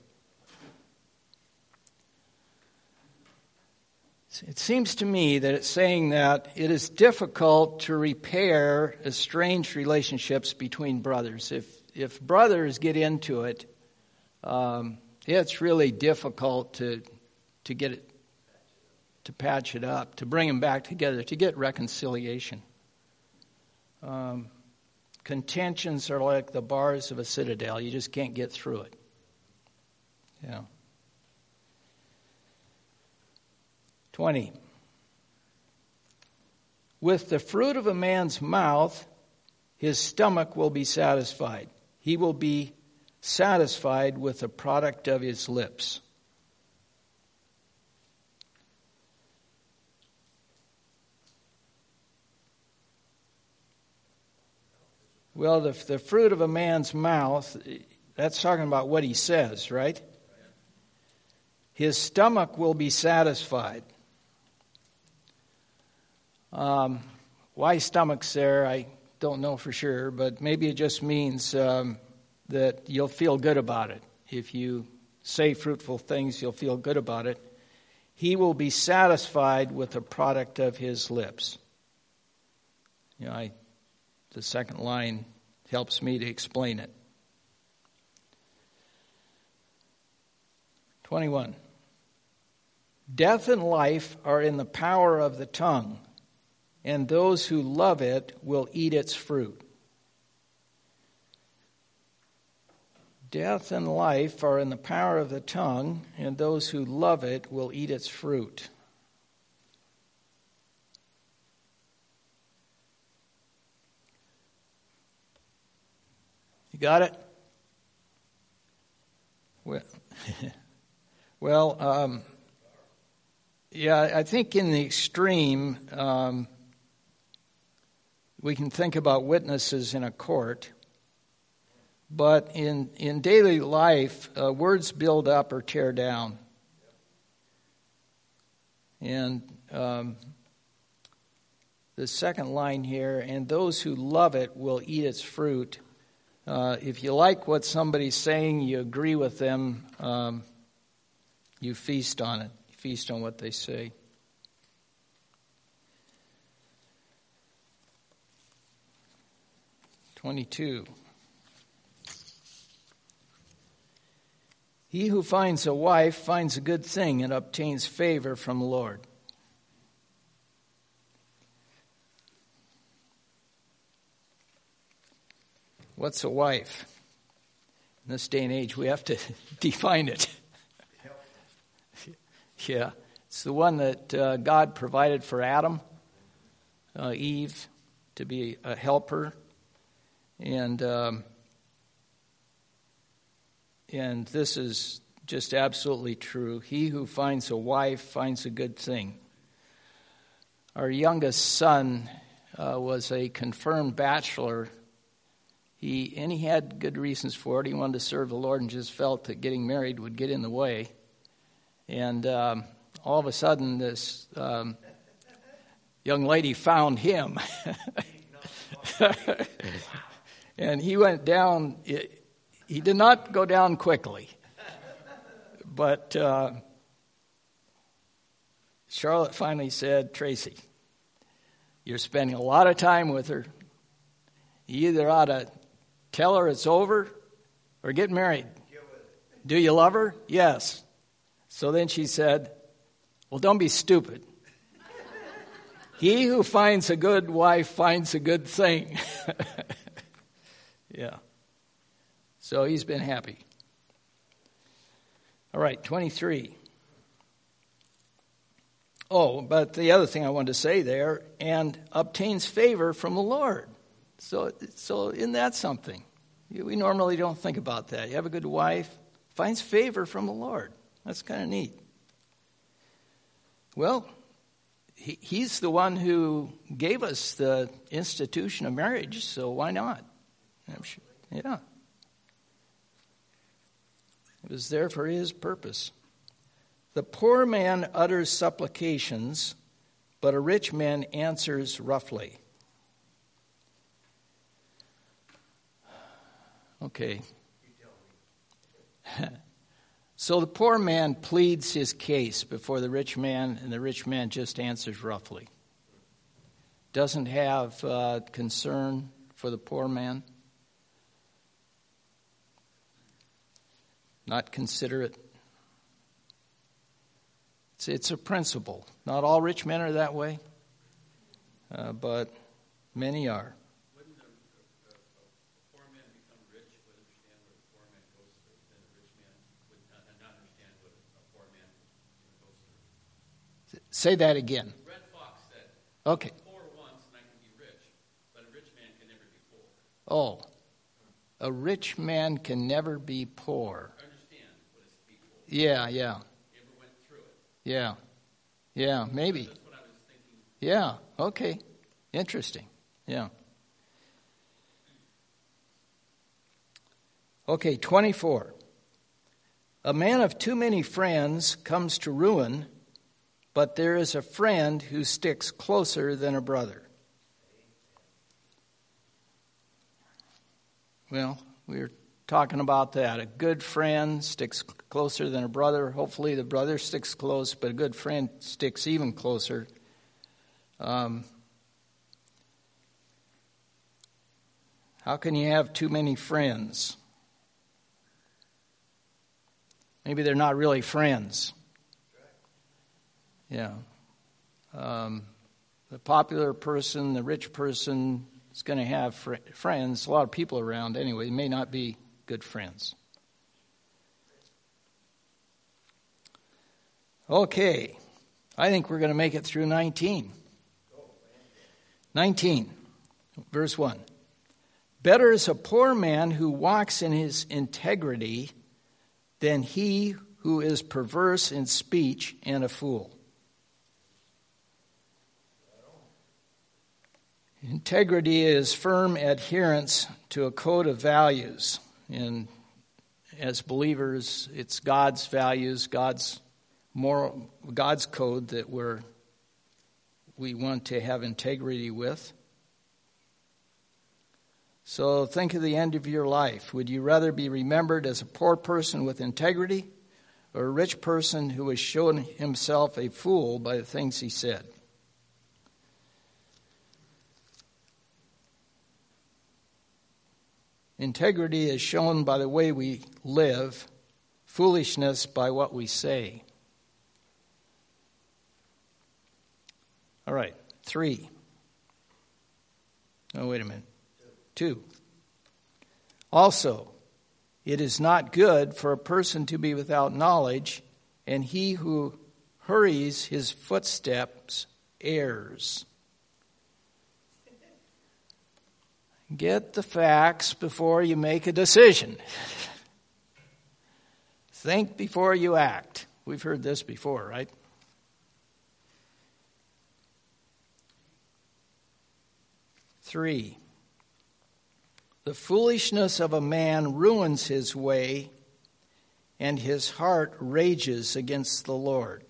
It seems to me that it's saying that it is difficult to repair estranged relationships between brothers. If if brothers get into it, um, it's really difficult to to get it, to patch it up, to bring them back together, to get reconciliation. Um, Contentions are like the bars of a citadel. You just can't get through it. Yeah. twenty. With the fruit of a man's mouth, his stomach will be satisfied. He will be satisfied with the product of his lips. Well, the, the fruit of a man's mouth, that's talking about what he says, right? His stomach will be satisfied. Um, why stomach's there, I don't know for sure, but maybe it just means um, that you'll feel good about it. If you say fruitful things, you'll feel good about it. He will be satisfied with the product of his lips. You know, I, the second line helps me to explain it. twenty-one. Death and life are in the power of the tongue, and those who love it will eat its fruit. Death and life are in the power of the tongue, and those who love it will eat its fruit. You got it? Well, well um, yeah, I think in the extreme, um, we can think about witnesses in a court. But in, in daily life, uh, words build up or tear down. And um, the second line here, and those who love it will eat its fruit. Uh, if you like what somebody's saying, you agree with them, um, you feast on it. You feast on what they say. twenty-two. He who finds a wife finds a good thing and obtains favor from the Lord. What's a wife? In this day and age, we have to define it. Yeah, it's the one that uh, God provided for Adam, uh, Eve, to be a helper. And um, and this is just absolutely true. He who finds a wife finds a good thing. Our youngest son uh, was a confirmed bachelor. He and he had good reasons for it. He wanted to serve the Lord and just felt that getting married would get in the way. And um, all of a sudden, this um, young lady found him. And he went down. He did not go down quickly. But uh, Charlotte finally said, Tracy, you're spending a lot of time with her. You either ought to tell her it's over or get married. Do you love her? Yes. So then she said, well, don't be stupid. He who finds a good wife finds a good thing. Yeah. So he's been happy. All right, twenty-three. Oh, but the other thing I wanted to say there, and obtains favor from the Lord. So, so isn't that something? We normally don't think about that. You have a good wife, finds favor from the Lord. That's kind of neat. Well, he, he's the one who gave us the institution of marriage, so why not? I'm sure, yeah. It was there for his purpose. The poor man utters supplications, but a rich man answers roughly. Okay. So the poor man pleads his case before the rich man, and the rich man just answers roughly. Doesn't have uh, concern for the poor man. Not considerate. It's, it's a principle. Not all rich men are that way, uh, but many are. Wouldn't a, a, a poor man become rich, would understand where the poor man goes through, then a rich man would not, not understand what a poor man goes through? Say that again. Red Fox said, okay. I'm poor once and I can be rich, but a rich man can never be poor. Oh, a rich man can never be poor. Yeah, yeah. You ever went through it? Yeah. Yeah, maybe. That's what I was thinking. Yeah, okay. Interesting. Yeah. Okay, twenty-four. A man of too many friends comes to ruin, but there is a friend who sticks closer than a brother. Well, we were talking about that. A good friend sticks closer than a brother. Hopefully the brother sticks close, but a good friend sticks even closer. Um, how can you have too many friends? Maybe they're not really friends. Yeah. Um, the popular person, the rich person is going to have fr- friends, a lot of people around anyway. They may not be good friends. Okay. I think we're going to make it through nineteen. nineteen, verse one. Better is a poor man who walks in his integrity than he who is perverse in speech and a fool. Integrity is firm adherence to a code of values. And as believers, it's God's values, God's moral, God's code that we're, we want to have integrity with. So think of the end of your life. Would you rather be remembered as a poor person with integrity or a rich person who has shown himself a fool by the things he said? Integrity is shown by the way we live, foolishness by what we say. All right, three. Oh, wait a minute. Two. Also, it is not good for a person to be without knowledge, and he who hurries his footsteps errs. Get the facts before you make a decision. Think before you act. We've heard this before, right? Three. The foolishness of a man ruins his way, and his heart rages against the Lord.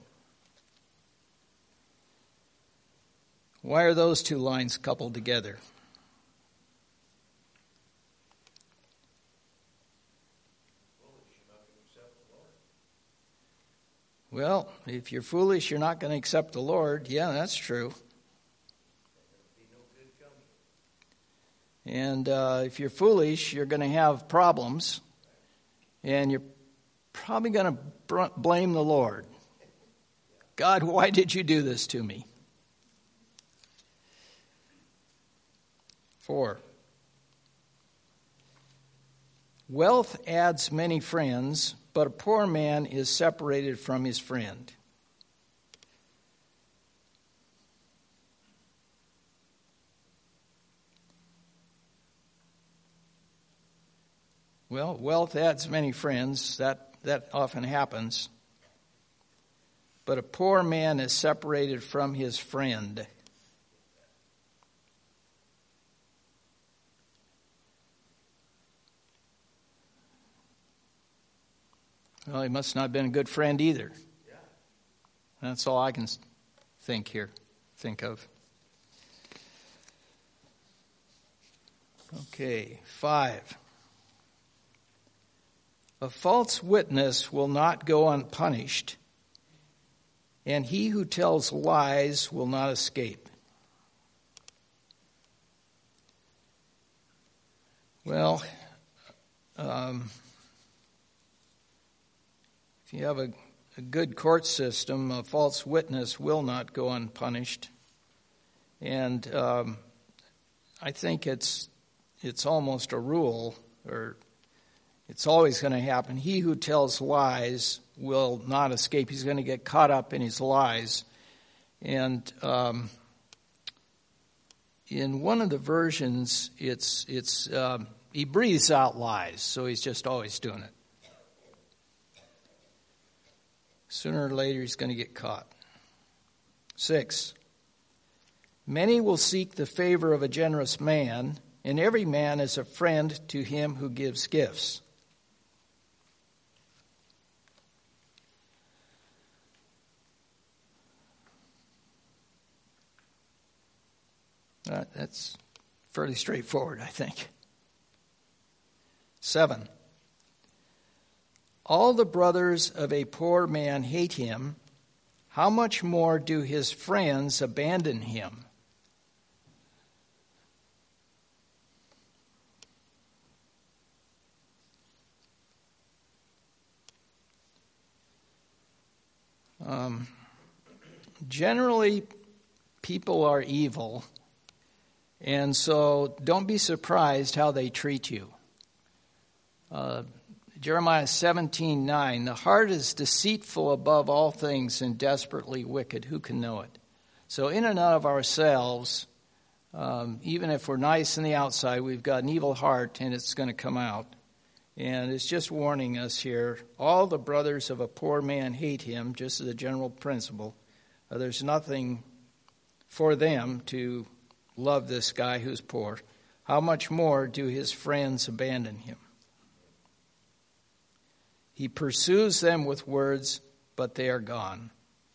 Why are those two lines coupled together? Well, if you're foolish, you're not going to accept the Lord. Yeah, that's true. And uh, if you're foolish, you're going to have problems. And you're probably going to br- blame the Lord. God, why did you do this to me? Four. Wealth adds many friends, but a poor man is separated from his friend. Well, wealth adds many friends. That, that often happens. But a poor man is separated from his friend. Well, he must not have been a good friend either. Yeah. That's all I can think here, think of. Okay, five. A false witness will not go unpunished, and he who tells lies will not escape. Well, um, if you have a, a good court system, a false witness will not go unpunished. And um, I think it's it's almost a rule, or it's always going to happen. He who tells lies will not escape. He's going to get caught up in his lies. And um, in one of the versions, it's it's um, he breathes out lies, so he's just always doing it. Sooner or later, he's going to get caught. Six. Many will seek the favor of a generous man, and every man is a friend to him who gives gifts. Uh, that's fairly straightforward, I think. Seven. All the brothers of a poor man hate him. How much more do his friends abandon him? Um, generally, people are evil, and so don't be surprised how they treat you. Uh, Jeremiah seventeen nine, the heart is deceitful above all things and desperately wicked. Who can know it? So in and out of ourselves, um, even if we're nice on the outside, we've got an evil heart and it's going to come out. And it's just warning us here. All the brothers of a poor man hate him, just as a general principle. Uh, there's nothing for them to love this guy who's poor. How much more do his friends abandon him? He pursues them with words, but they are gone.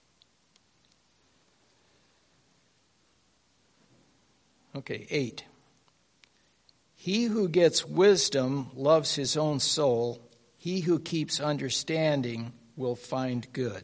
Okay, eight. He who gets wisdom loves his own soul. He who keeps understanding will find good.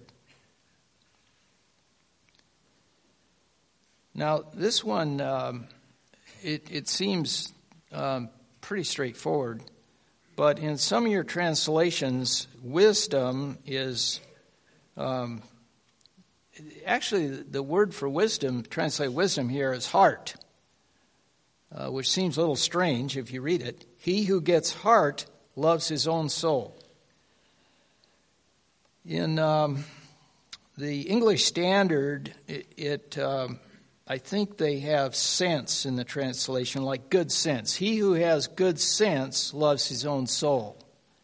Now, this one, um, it, it seems um, pretty straightforward. But in some of your translations, wisdom is, um, actually the word for wisdom, translate wisdom here is heart, uh, which seems a little strange if you read it. He who gets heart loves his own soul. In um, the English Standard, it, it um, I think they have sense in the translation, like good sense. He who has good sense loves his own soul.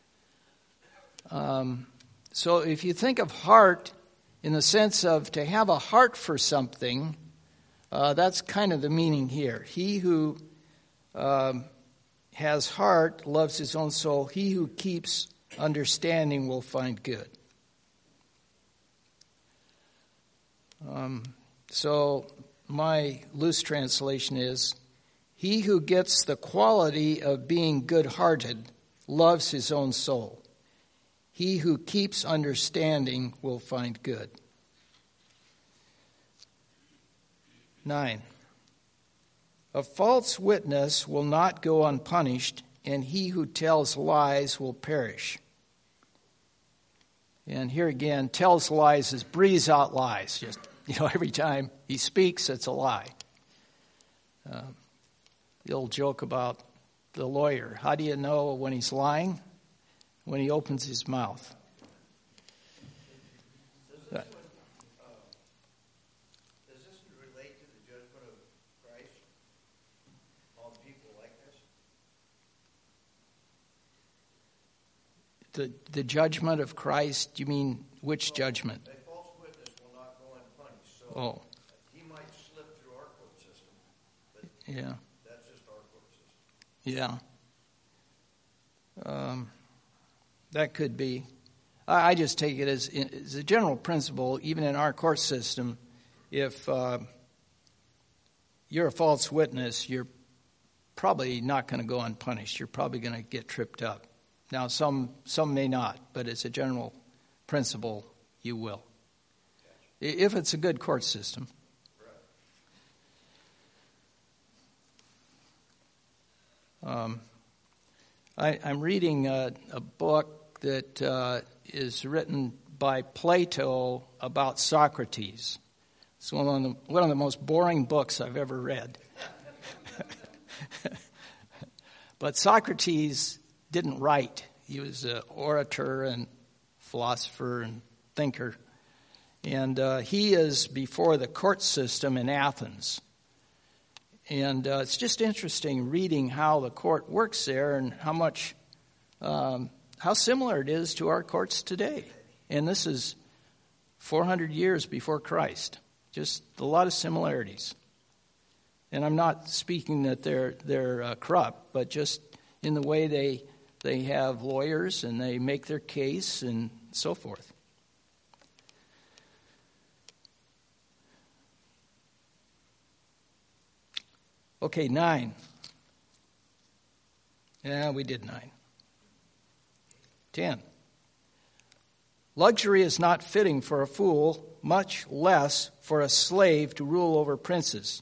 Um, so if you think of heart in the sense of to have a heart for something, uh, that's kind of the meaning here. He who um, has heart loves his own soul. He who keeps understanding will find good. Um, so... My loose translation is, he who gets the quality of being good-hearted loves his own soul. He who keeps understanding will find good. Nine. A false witness will not go unpunished, and he who tells lies will perish. And here again, tells lies is breathes out lies, just You know, every time he speaks, it's a lie. Uh, the old joke about the lawyer. How do you know when he's lying? When he opens his mouth. Does this, one, uh, does this relate to the judgment of Christ on people like this? The, the judgment of Christ, you mean which judgment? Oh. He might slip through our court system, but yeah. That's just our court system. Yeah. Um, that could be. I, I just take it as, as a general principle, even in our court system, if uh, you're a false witness, you're probably not going to go unpunished. You're probably going to get tripped up. Now, some some may not, but as a general principle, you will. If it's a good court system. Um, I, I'm reading a, a book that uh, is written by Plato about Socrates. It's one of the, one of the most boring books I've ever read. But Socrates didn't write. He was an orator and philosopher and thinker. And uh, he is before the court system in Athens. And uh, it's just interesting reading how the court works there and how much, um, how similar it is to our courts today. And this is four hundred years before Christ. Just a lot of similarities. And I'm not speaking that they're they're uh, corrupt, but just in the way they they have lawyers and they make their case and so forth. Okay, nine. Yeah, we did nine. Ten. Luxury is not fitting for a fool, much less for a slave to rule over princes.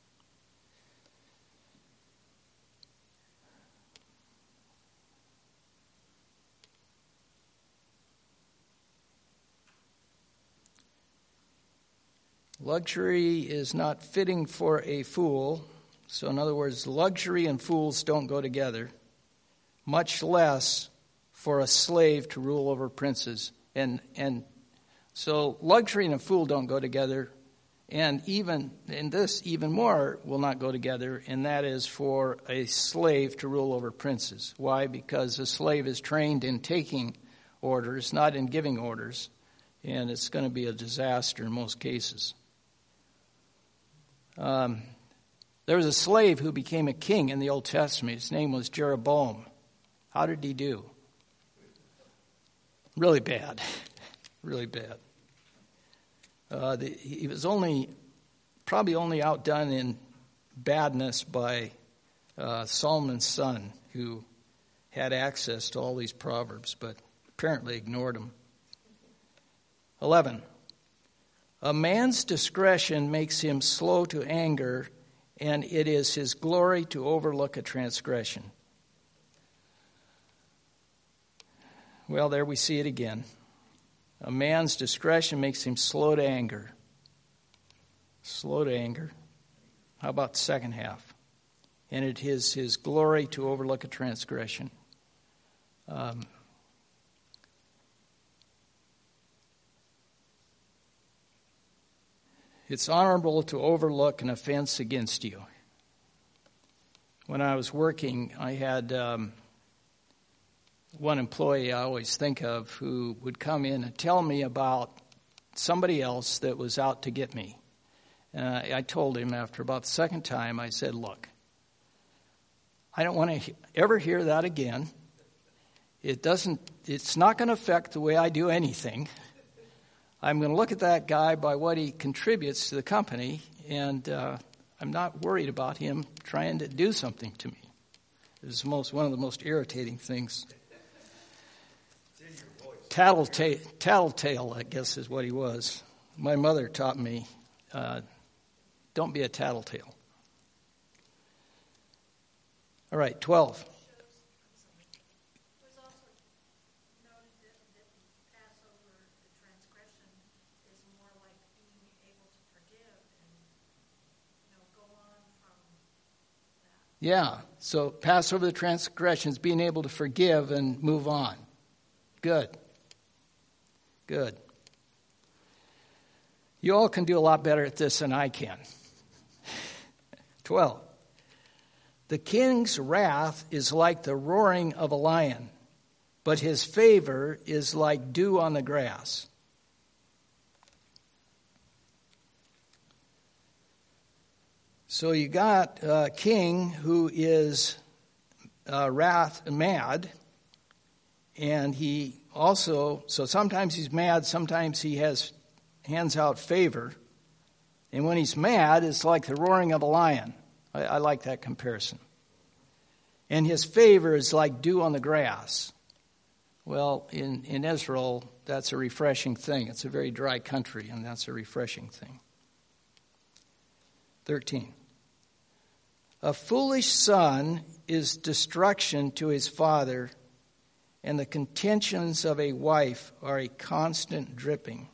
Luxury is not fitting for a fool. So in other words, luxury and fools don't go together, much less for a slave to rule over princes. And and so luxury and a fool don't go together, and even in this, even more will not go together, and that is for a slave to rule over princes. Why? Because a slave is trained in taking orders, not in giving orders, and it's going to be a disaster in most cases. Um, there was a slave who became a king in the Old Testament. His name was Jeroboam. How did he do? Really bad. Really bad. Uh, the, he was only, probably only outdone in badness by uh, Solomon's son, who had access to all these proverbs, but apparently ignored them. Eleven. A man's discretion makes him slow to anger, and it is his glory to overlook a transgression. Well, there we see it again. A man's discretion makes him slow to anger. Slow to anger. How about the second half? And it is his glory to overlook a transgression. Um, it's honorable to overlook an offense against you. When I was working, I had um, one employee I always think of who would come in and tell me about somebody else that was out to get me. And I, I told him after about the second time, I said, look, I don't want to he- ever hear that again. It doesn't, it's not going to affect the way I do anything. I'm going to look at that guy by what he contributes to the company, and uh, I'm not worried about him trying to do something to me. It was most, one of the most irritating things. Tattletale, tattletale, I guess, is what he was. My mother taught me, uh, don't be a tattletale. All right, twelve. Yeah, so pass over the transgressions, being able to forgive and move on. Good. Good. You all can do a lot better at this than I can. twelve. The king's wrath is like the roaring of a lion, but his favor is like dew on the grass. So you got a king who is uh, wrath mad, and he also, so sometimes he's mad, sometimes he has hands out favor, and when he's mad, it's like the roaring of a lion. I, I like that comparison. And his favor is like dew on the grass. Well, in, in Israel, that's a refreshing thing. It's a very dry country, and that's a refreshing thing. thirteen. A foolish son is destruction to his father, and the contentions of a wife are a constant dripping.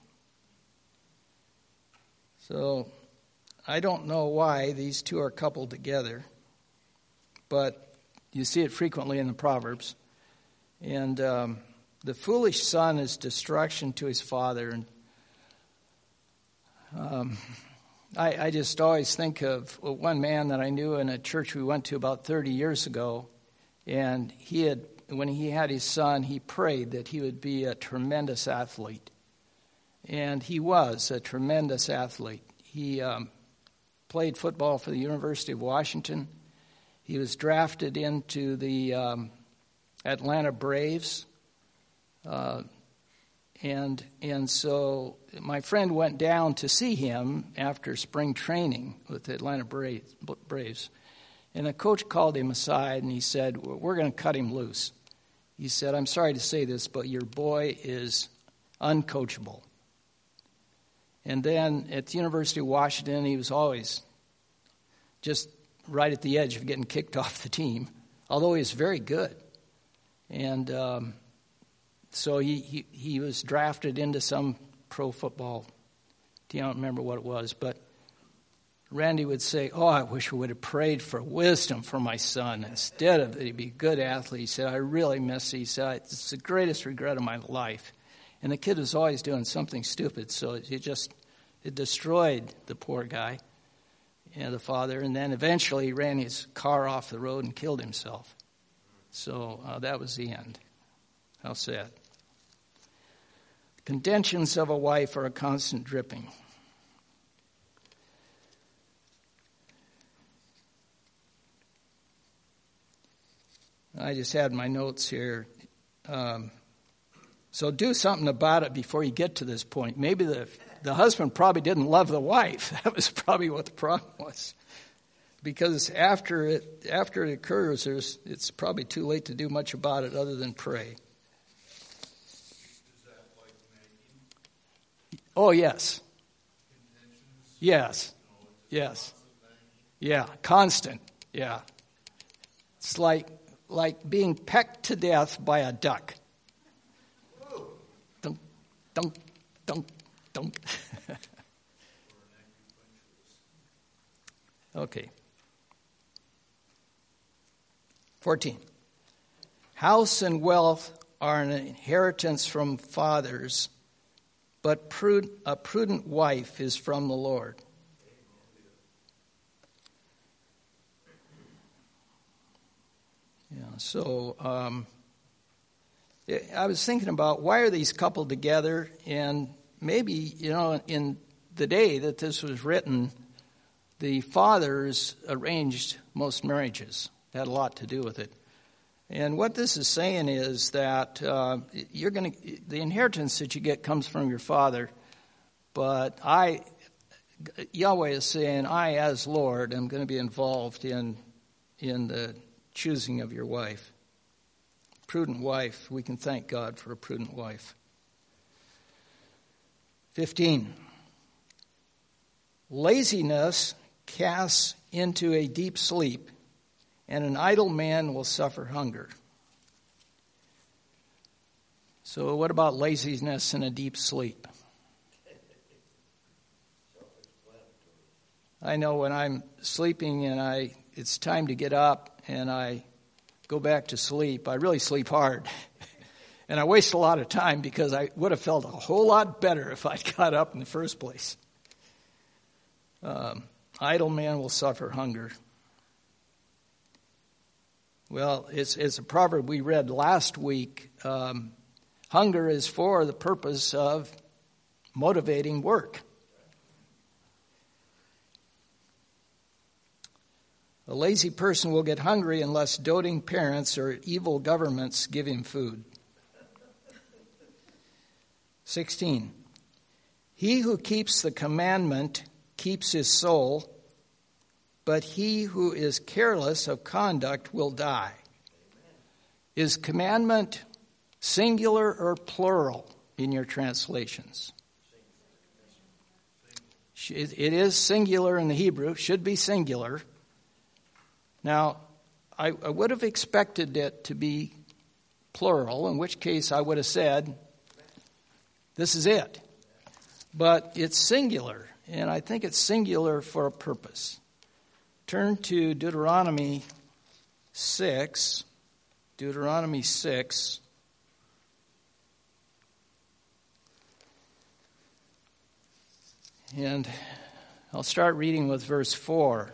So, I don't know why these two are coupled together, but you see it frequently in the Proverbs. And um, the foolish son is destruction to his father. And um, I, I just always think of one man that I knew in a church we went to about thirty years ago, and he had, when he had his son, he prayed that he would be a tremendous athlete. And he was a tremendous athlete. He um, played football for the University of Washington. He was drafted into the um, Atlanta Braves. Uh, And and so my friend went down to see him after spring training with the Atlanta Braves. And the coach called him aside and he said, we're going to cut him loose. He said, I'm sorry to say this, but your boy is uncoachable. And then at the University of Washington, he was always just right at the edge of getting kicked off the team, although he was very good. And um, so he, he, he was drafted into some pro football team. I don't remember what it was, but Randy would say, oh, I wish we would have prayed for wisdom for my son instead of that he'd be a good athlete. He said, I really miss it. He said, it's the greatest regret of my life. And the kid was always doing something stupid, so it just it destroyed the poor guy and the father. And then eventually he ran his car off the road and killed himself. So uh, that was the end. How sad. Contentions of a wife are a constant dripping. I just had my notes here. Um, so do something about it before you get to this point. Maybe the the husband probably didn't love the wife. That was probably what the problem was. Because after it after it occurs, there's, it's probably too late to do much about it other than pray. Is that like nagging? Oh, yes. Intentions? Yes. No, it's Yes. constant nagging? Yeah, constant. Yeah. It's like like being pecked to death by a duck. Dunk, dunk, dunk, dunk. Okay. fourteen. House and wealth are an inheritance from fathers, but prud- a prudent wife is from the Lord. Yeah, so um, I was thinking about why are these coupled together, and maybe, you know, in the day that this was written, the fathers arranged most marriages. It had a lot to do with it. And what this is saying is that uh, you're going to the inheritance that you get comes from your father, but I, Yahweh is saying, I as Lord am going to be involved in in the choosing of your wife. Prudent wife. We can thank God for a prudent wife. fifteen. Laziness casts into a deep sleep, and an idle man will suffer hunger. So what about laziness and a deep sleep? I know when I'm sleeping and I it's time to get up and I go back to sleep, I really sleep hard. And I waste a lot of time because I would have felt a whole lot better if I'd got up in the first place. Um, idle man will suffer hunger. Well, it's, it's a proverb we read last week. Um, hunger is for the purpose of motivating work. A lazy person will get hungry unless doting parents or evil governments give him food. sixteen. He who keeps the commandment keeps his soul, but he who is careless of conduct will die. Is commandment singular or plural in your translations? It is singular in the Hebrew, should be singular. Now, I, I would have expected it to be plural, in which case I would have said, this is it. But it's singular, and I think it's singular for a purpose. Turn to Deuteronomy six. Deuteronomy six. And I'll start reading with verse four.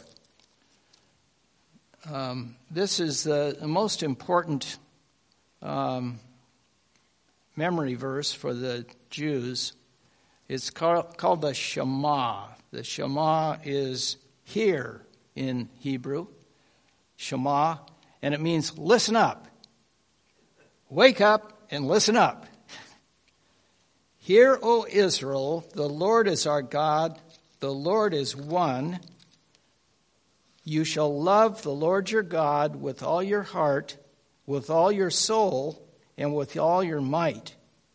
Um, this is the, the most important um, memory verse for the Jews. It's called, called the Shema. The Shema is hear in Hebrew, Shema, and it means listen up. Wake up and listen up. Hear, O Israel, the Lord is our God, the Lord is one. You shall love the Lord your God with all your heart, with all your soul, and with all your might.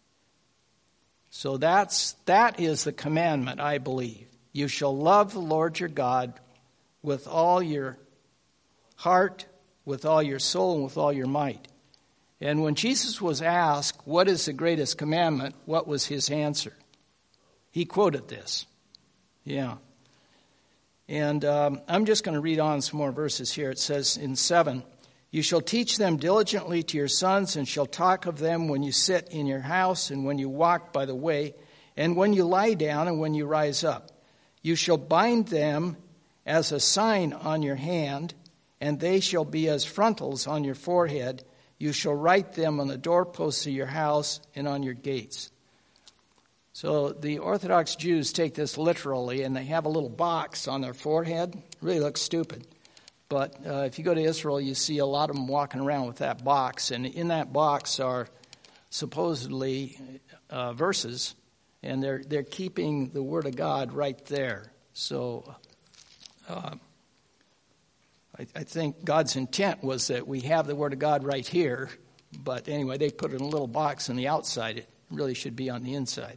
So that's that is the commandment, I believe. You shall love the Lord your God with all your heart, with all your soul, and with all your might. And when Jesus was asked, what is the greatest commandment, what was his answer? He quoted this. Yeah. And um, I'm just going to read on some more verses here. It says in seven, you shall teach them diligently to your sons, and shall talk of them when you sit in your house, and when you walk by the way, and when you lie down, and when you rise up. You shall bind them as a sign on your hand, and they shall be as frontals on your forehead. You shall write them on the doorposts of your house and on your gates. So the Orthodox Jews take this literally, and they have a little box on their forehead. It really looks stupid. But uh, if you go to Israel, you see a lot of them walking around with that box. And in that box are supposedly uh, verses, and they're they're keeping the Word of God right there. So uh, I, I think God's intent was that we have the Word of God right here. But anyway, they put it in a little box on the outside. It really should be on the inside.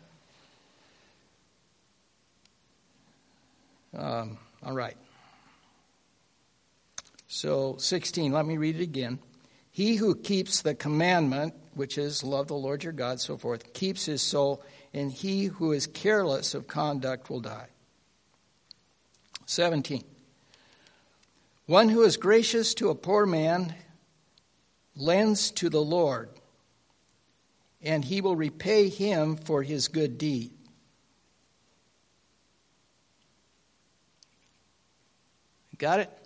Um, all right. So sixteen, let me read it again. He who keeps the commandment, which is love the Lord your God, so forth, keeps his soul, and he who is careless of conduct will die. seventeen. One who is gracious to a poor man lends to the Lord, and he will repay him for his good deed. Got it?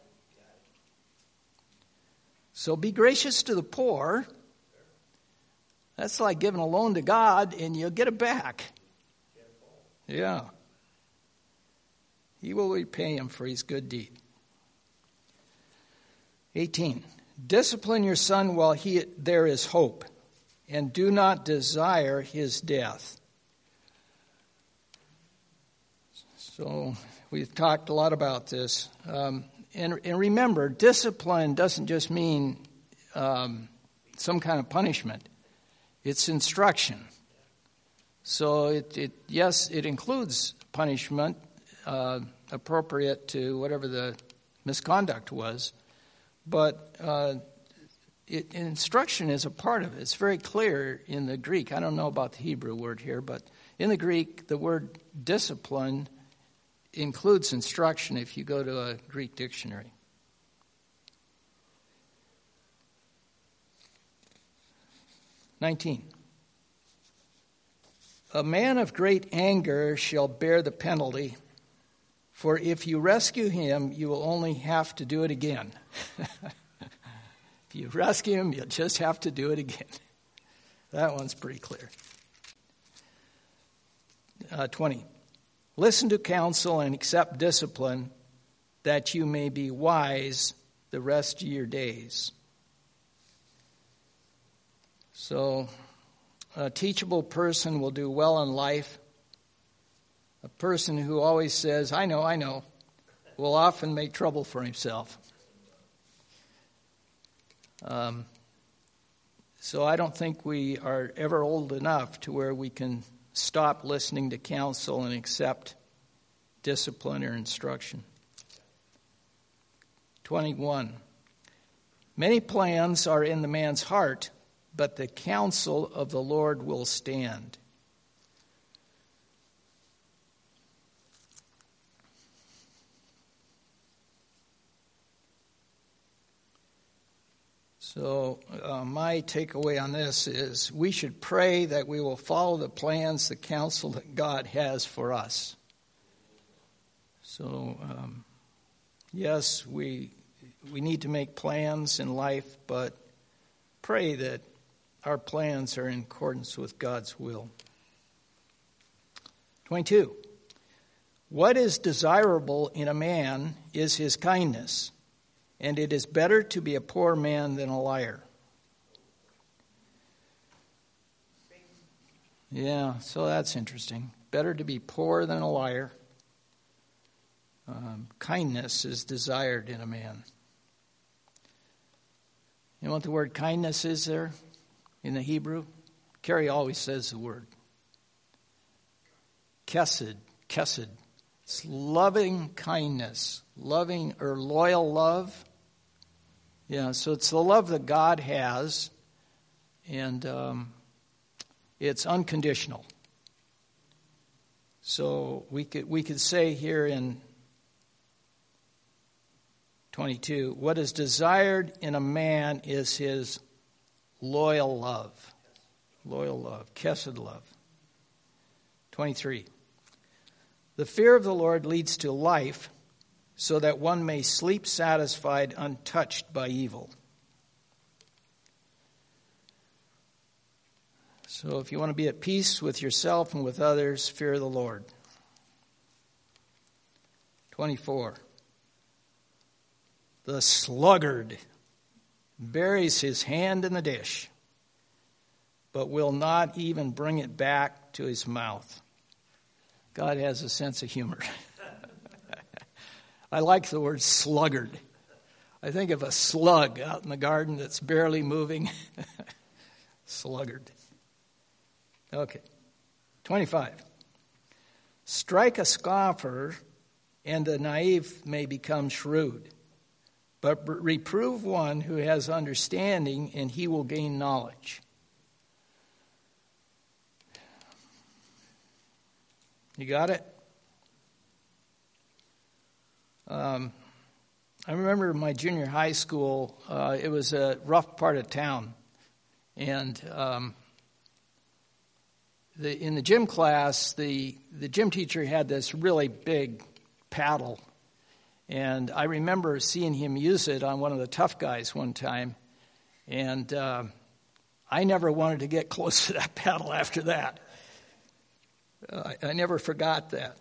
So be gracious to the poor. That's like giving a loan to God and you'll get it back. Yeah. He will repay him for his good deed. eighteen. Discipline your son while he there is hope, and do not desire his death. So we've talked a lot about this. Um, and, and remember, discipline doesn't just mean um, some kind of punishment. It's instruction. So, it, it yes, it includes punishment uh, appropriate to whatever the misconduct was. But uh, it, instruction is a part of it. It's very clear in the Greek. I don't know about the Hebrew word here, but in the Greek, the word discipline includes instruction if you go to a Greek dictionary. nineteen. A man of great anger shall bear the penalty, for if you rescue him, you will only have to do it again. If you rescue him, you'll just have to do it again. That one's pretty clear. Uh, twenty. Listen to counsel and accept discipline, that you may be wise the rest of your days. So, a teachable person will do well in life. A person who always says, I know, I know, will often make trouble for himself. Um, so I don't think we are ever old enough to where we can stop listening to counsel and accept discipline or instruction. twenty-one. Many plans are in the man's heart, but the counsel of the Lord will stand. So uh, my takeaway on this is we should pray that we will follow the plans, the counsel that God has for us. So, um, yes, we we need to make plans in life, but pray that our plans are in accordance with God's will. twenty-two. What is desirable in a man is his kindness, and it is better to be a poor man than a liar. Yeah, so that's interesting. Better to be poor than a liar. Um, kindness is desired in a man. You know what the word kindness is there in the Hebrew? Carrie always says the word. Chesed, chesed. It's loving kindness, loving or loyal love. Yeah, so it's the love that God has, and um, it's unconditional. So we could we could say here in twenty-two, what is desired in a man is his loyal love. Loyal love, chesed love. twenty-three. The fear of the Lord leads to life, so that one may sleep satisfied, untouched by evil. So if you want to be at peace with yourself and with others, fear the Lord. twenty-four. The sluggard buries his hand in the dish, but will not even bring it back to his mouth. God has a sense of humor. I like the word sluggard. I think of a slug out in the garden that's barely moving. Sluggard. Okay. twenty-five. Strike a scoffer, and the naive may become shrewd. But reprove one who has understanding, and he will gain knowledge. You got it? Um, I remember my junior high school, uh, it was a rough part of town. And um, the, in the gym class, the, the gym teacher had this really big paddle. And I remember seeing him use it on one of the tough guys one time. And uh, I never wanted to get close to that paddle after that. Uh, I, I never forgot that.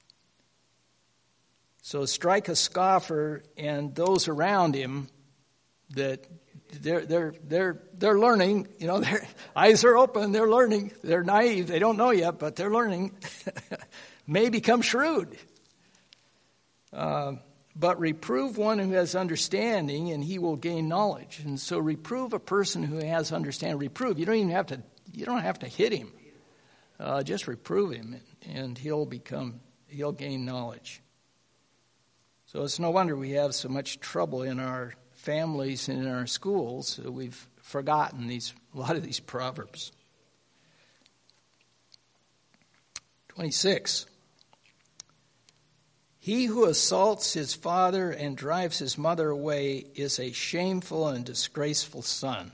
So strike a scoffer, and those around him that they're they're they're they're learning. You know, their eyes are open. They're learning. They're naive. They don't know yet, but they're learning. May become shrewd. Uh, But reprove one who has understanding, and he will gain knowledge. And so reprove a person who has understanding. Reprove. You don't even have to. You don't have to hit him. Uh, just reprove him, and he'll become. He'll gain knowledge. So it's no wonder we have so much trouble in our families and in our schools. We've forgotten these a lot of these proverbs. twenty-six. He who assaults his father and drives his mother away is a shameful and disgraceful son.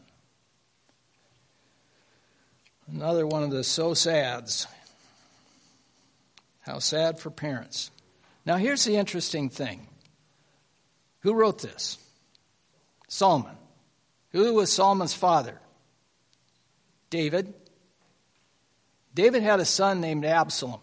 Another one of the so sads. How sad for parents. Now here's the interesting thing. Who wrote this? Solomon. Who was Solomon's father? David. David had a son named Absalom.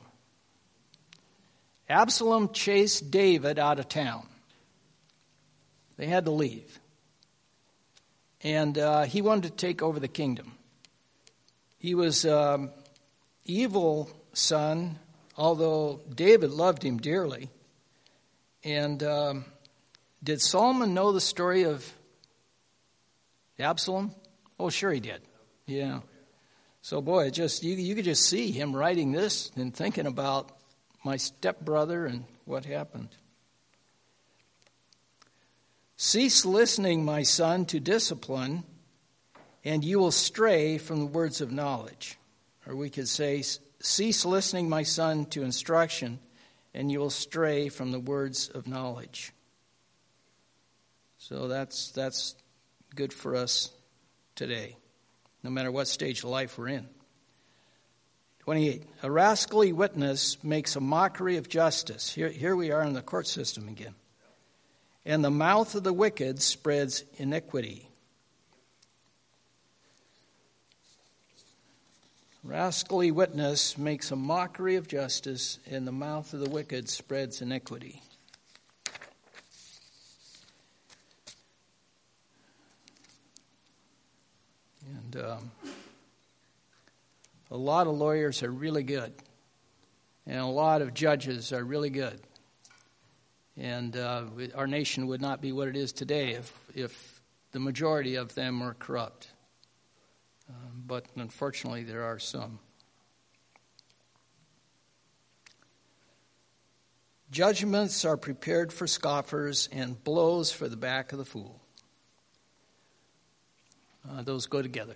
Absalom chased David out of town. They had to leave. And uh, he wanted to take over the kingdom. He was an um, evil son, although David loved him dearly. And um, did Solomon know the story of Absalom? Oh, sure he did. Yeah. So, boy, it just you, you could just see him writing this and thinking about my stepbrother and what happened. Cease listening, my son, to discipline, and you will stray from the words of knowledge. Or we could say, cease listening, my son, to instruction, and you will stray from the words of knowledge. So that's that's good for us today, no matter what stage of life we're in. twenty-eight. A rascally witness makes a mockery of justice. Here, here we are in the court system again. And the mouth of the wicked spreads iniquity. Rascally witness makes a mockery of justice, and the mouth of the wicked spreads iniquity. And um, A lot of lawyers are really good, and a lot of judges are really good. And uh, our nation would not be what it is today if, if the majority of them were corrupt. Um, but unfortunately, there are some. Judgments are prepared for scoffers and blows for the back of the fool. Uh, those go together.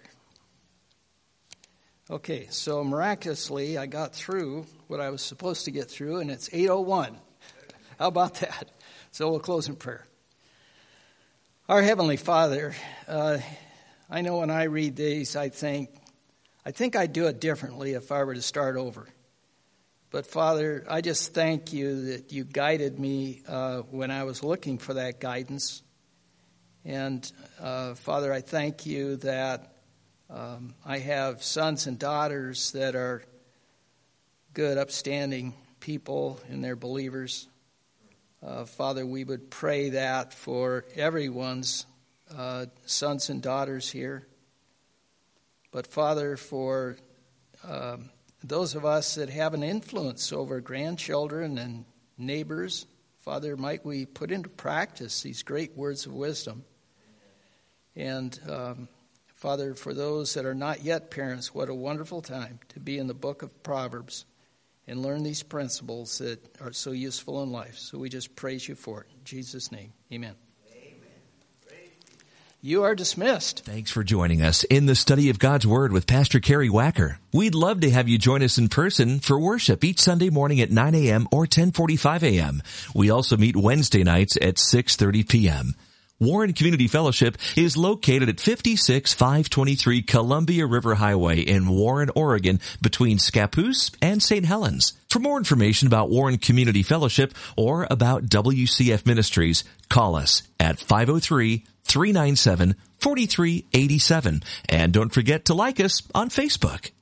Okay, so miraculously, I got through what I was supposed to get through, and it's eight oh one. How about that? So we'll close in prayer. Our Heavenly Father, uh, I know when I read these, I think, I think I'd do it differently if I were to start over. But Father, I just thank you that you guided me uh, when I was looking for that guidance. And uh, Father, I thank you that Um, I have sons and daughters that are good, upstanding people and they're believers. Uh, Father, we would pray that for everyone's uh, sons and daughters here. But Father, for um, those of us that have an influence over grandchildren and neighbors, Father, might we put into practice these great words of wisdom. And um Father, for those that are not yet parents, what a wonderful time to be in the book of Proverbs and learn these principles that are so useful in life. So we just praise you for it. In Jesus' name, amen. Amen. You are dismissed. Thanks for joining us in the study of God's Word with Pastor Kerry Wacker. We'd love to have you join us in person for worship each Sunday morning at nine a.m. or ten forty-five a.m. We also meet Wednesday nights at six thirty p.m. Warren Community Fellowship is located at fifty-six five twenty-three Columbia River Highway in Warren, Oregon, between Scappoose and Saint Helens. For more information about Warren Community Fellowship or about W C F Ministries, call us at five oh three, three nine seven, four three eight seven. And don't forget to like us on Facebook.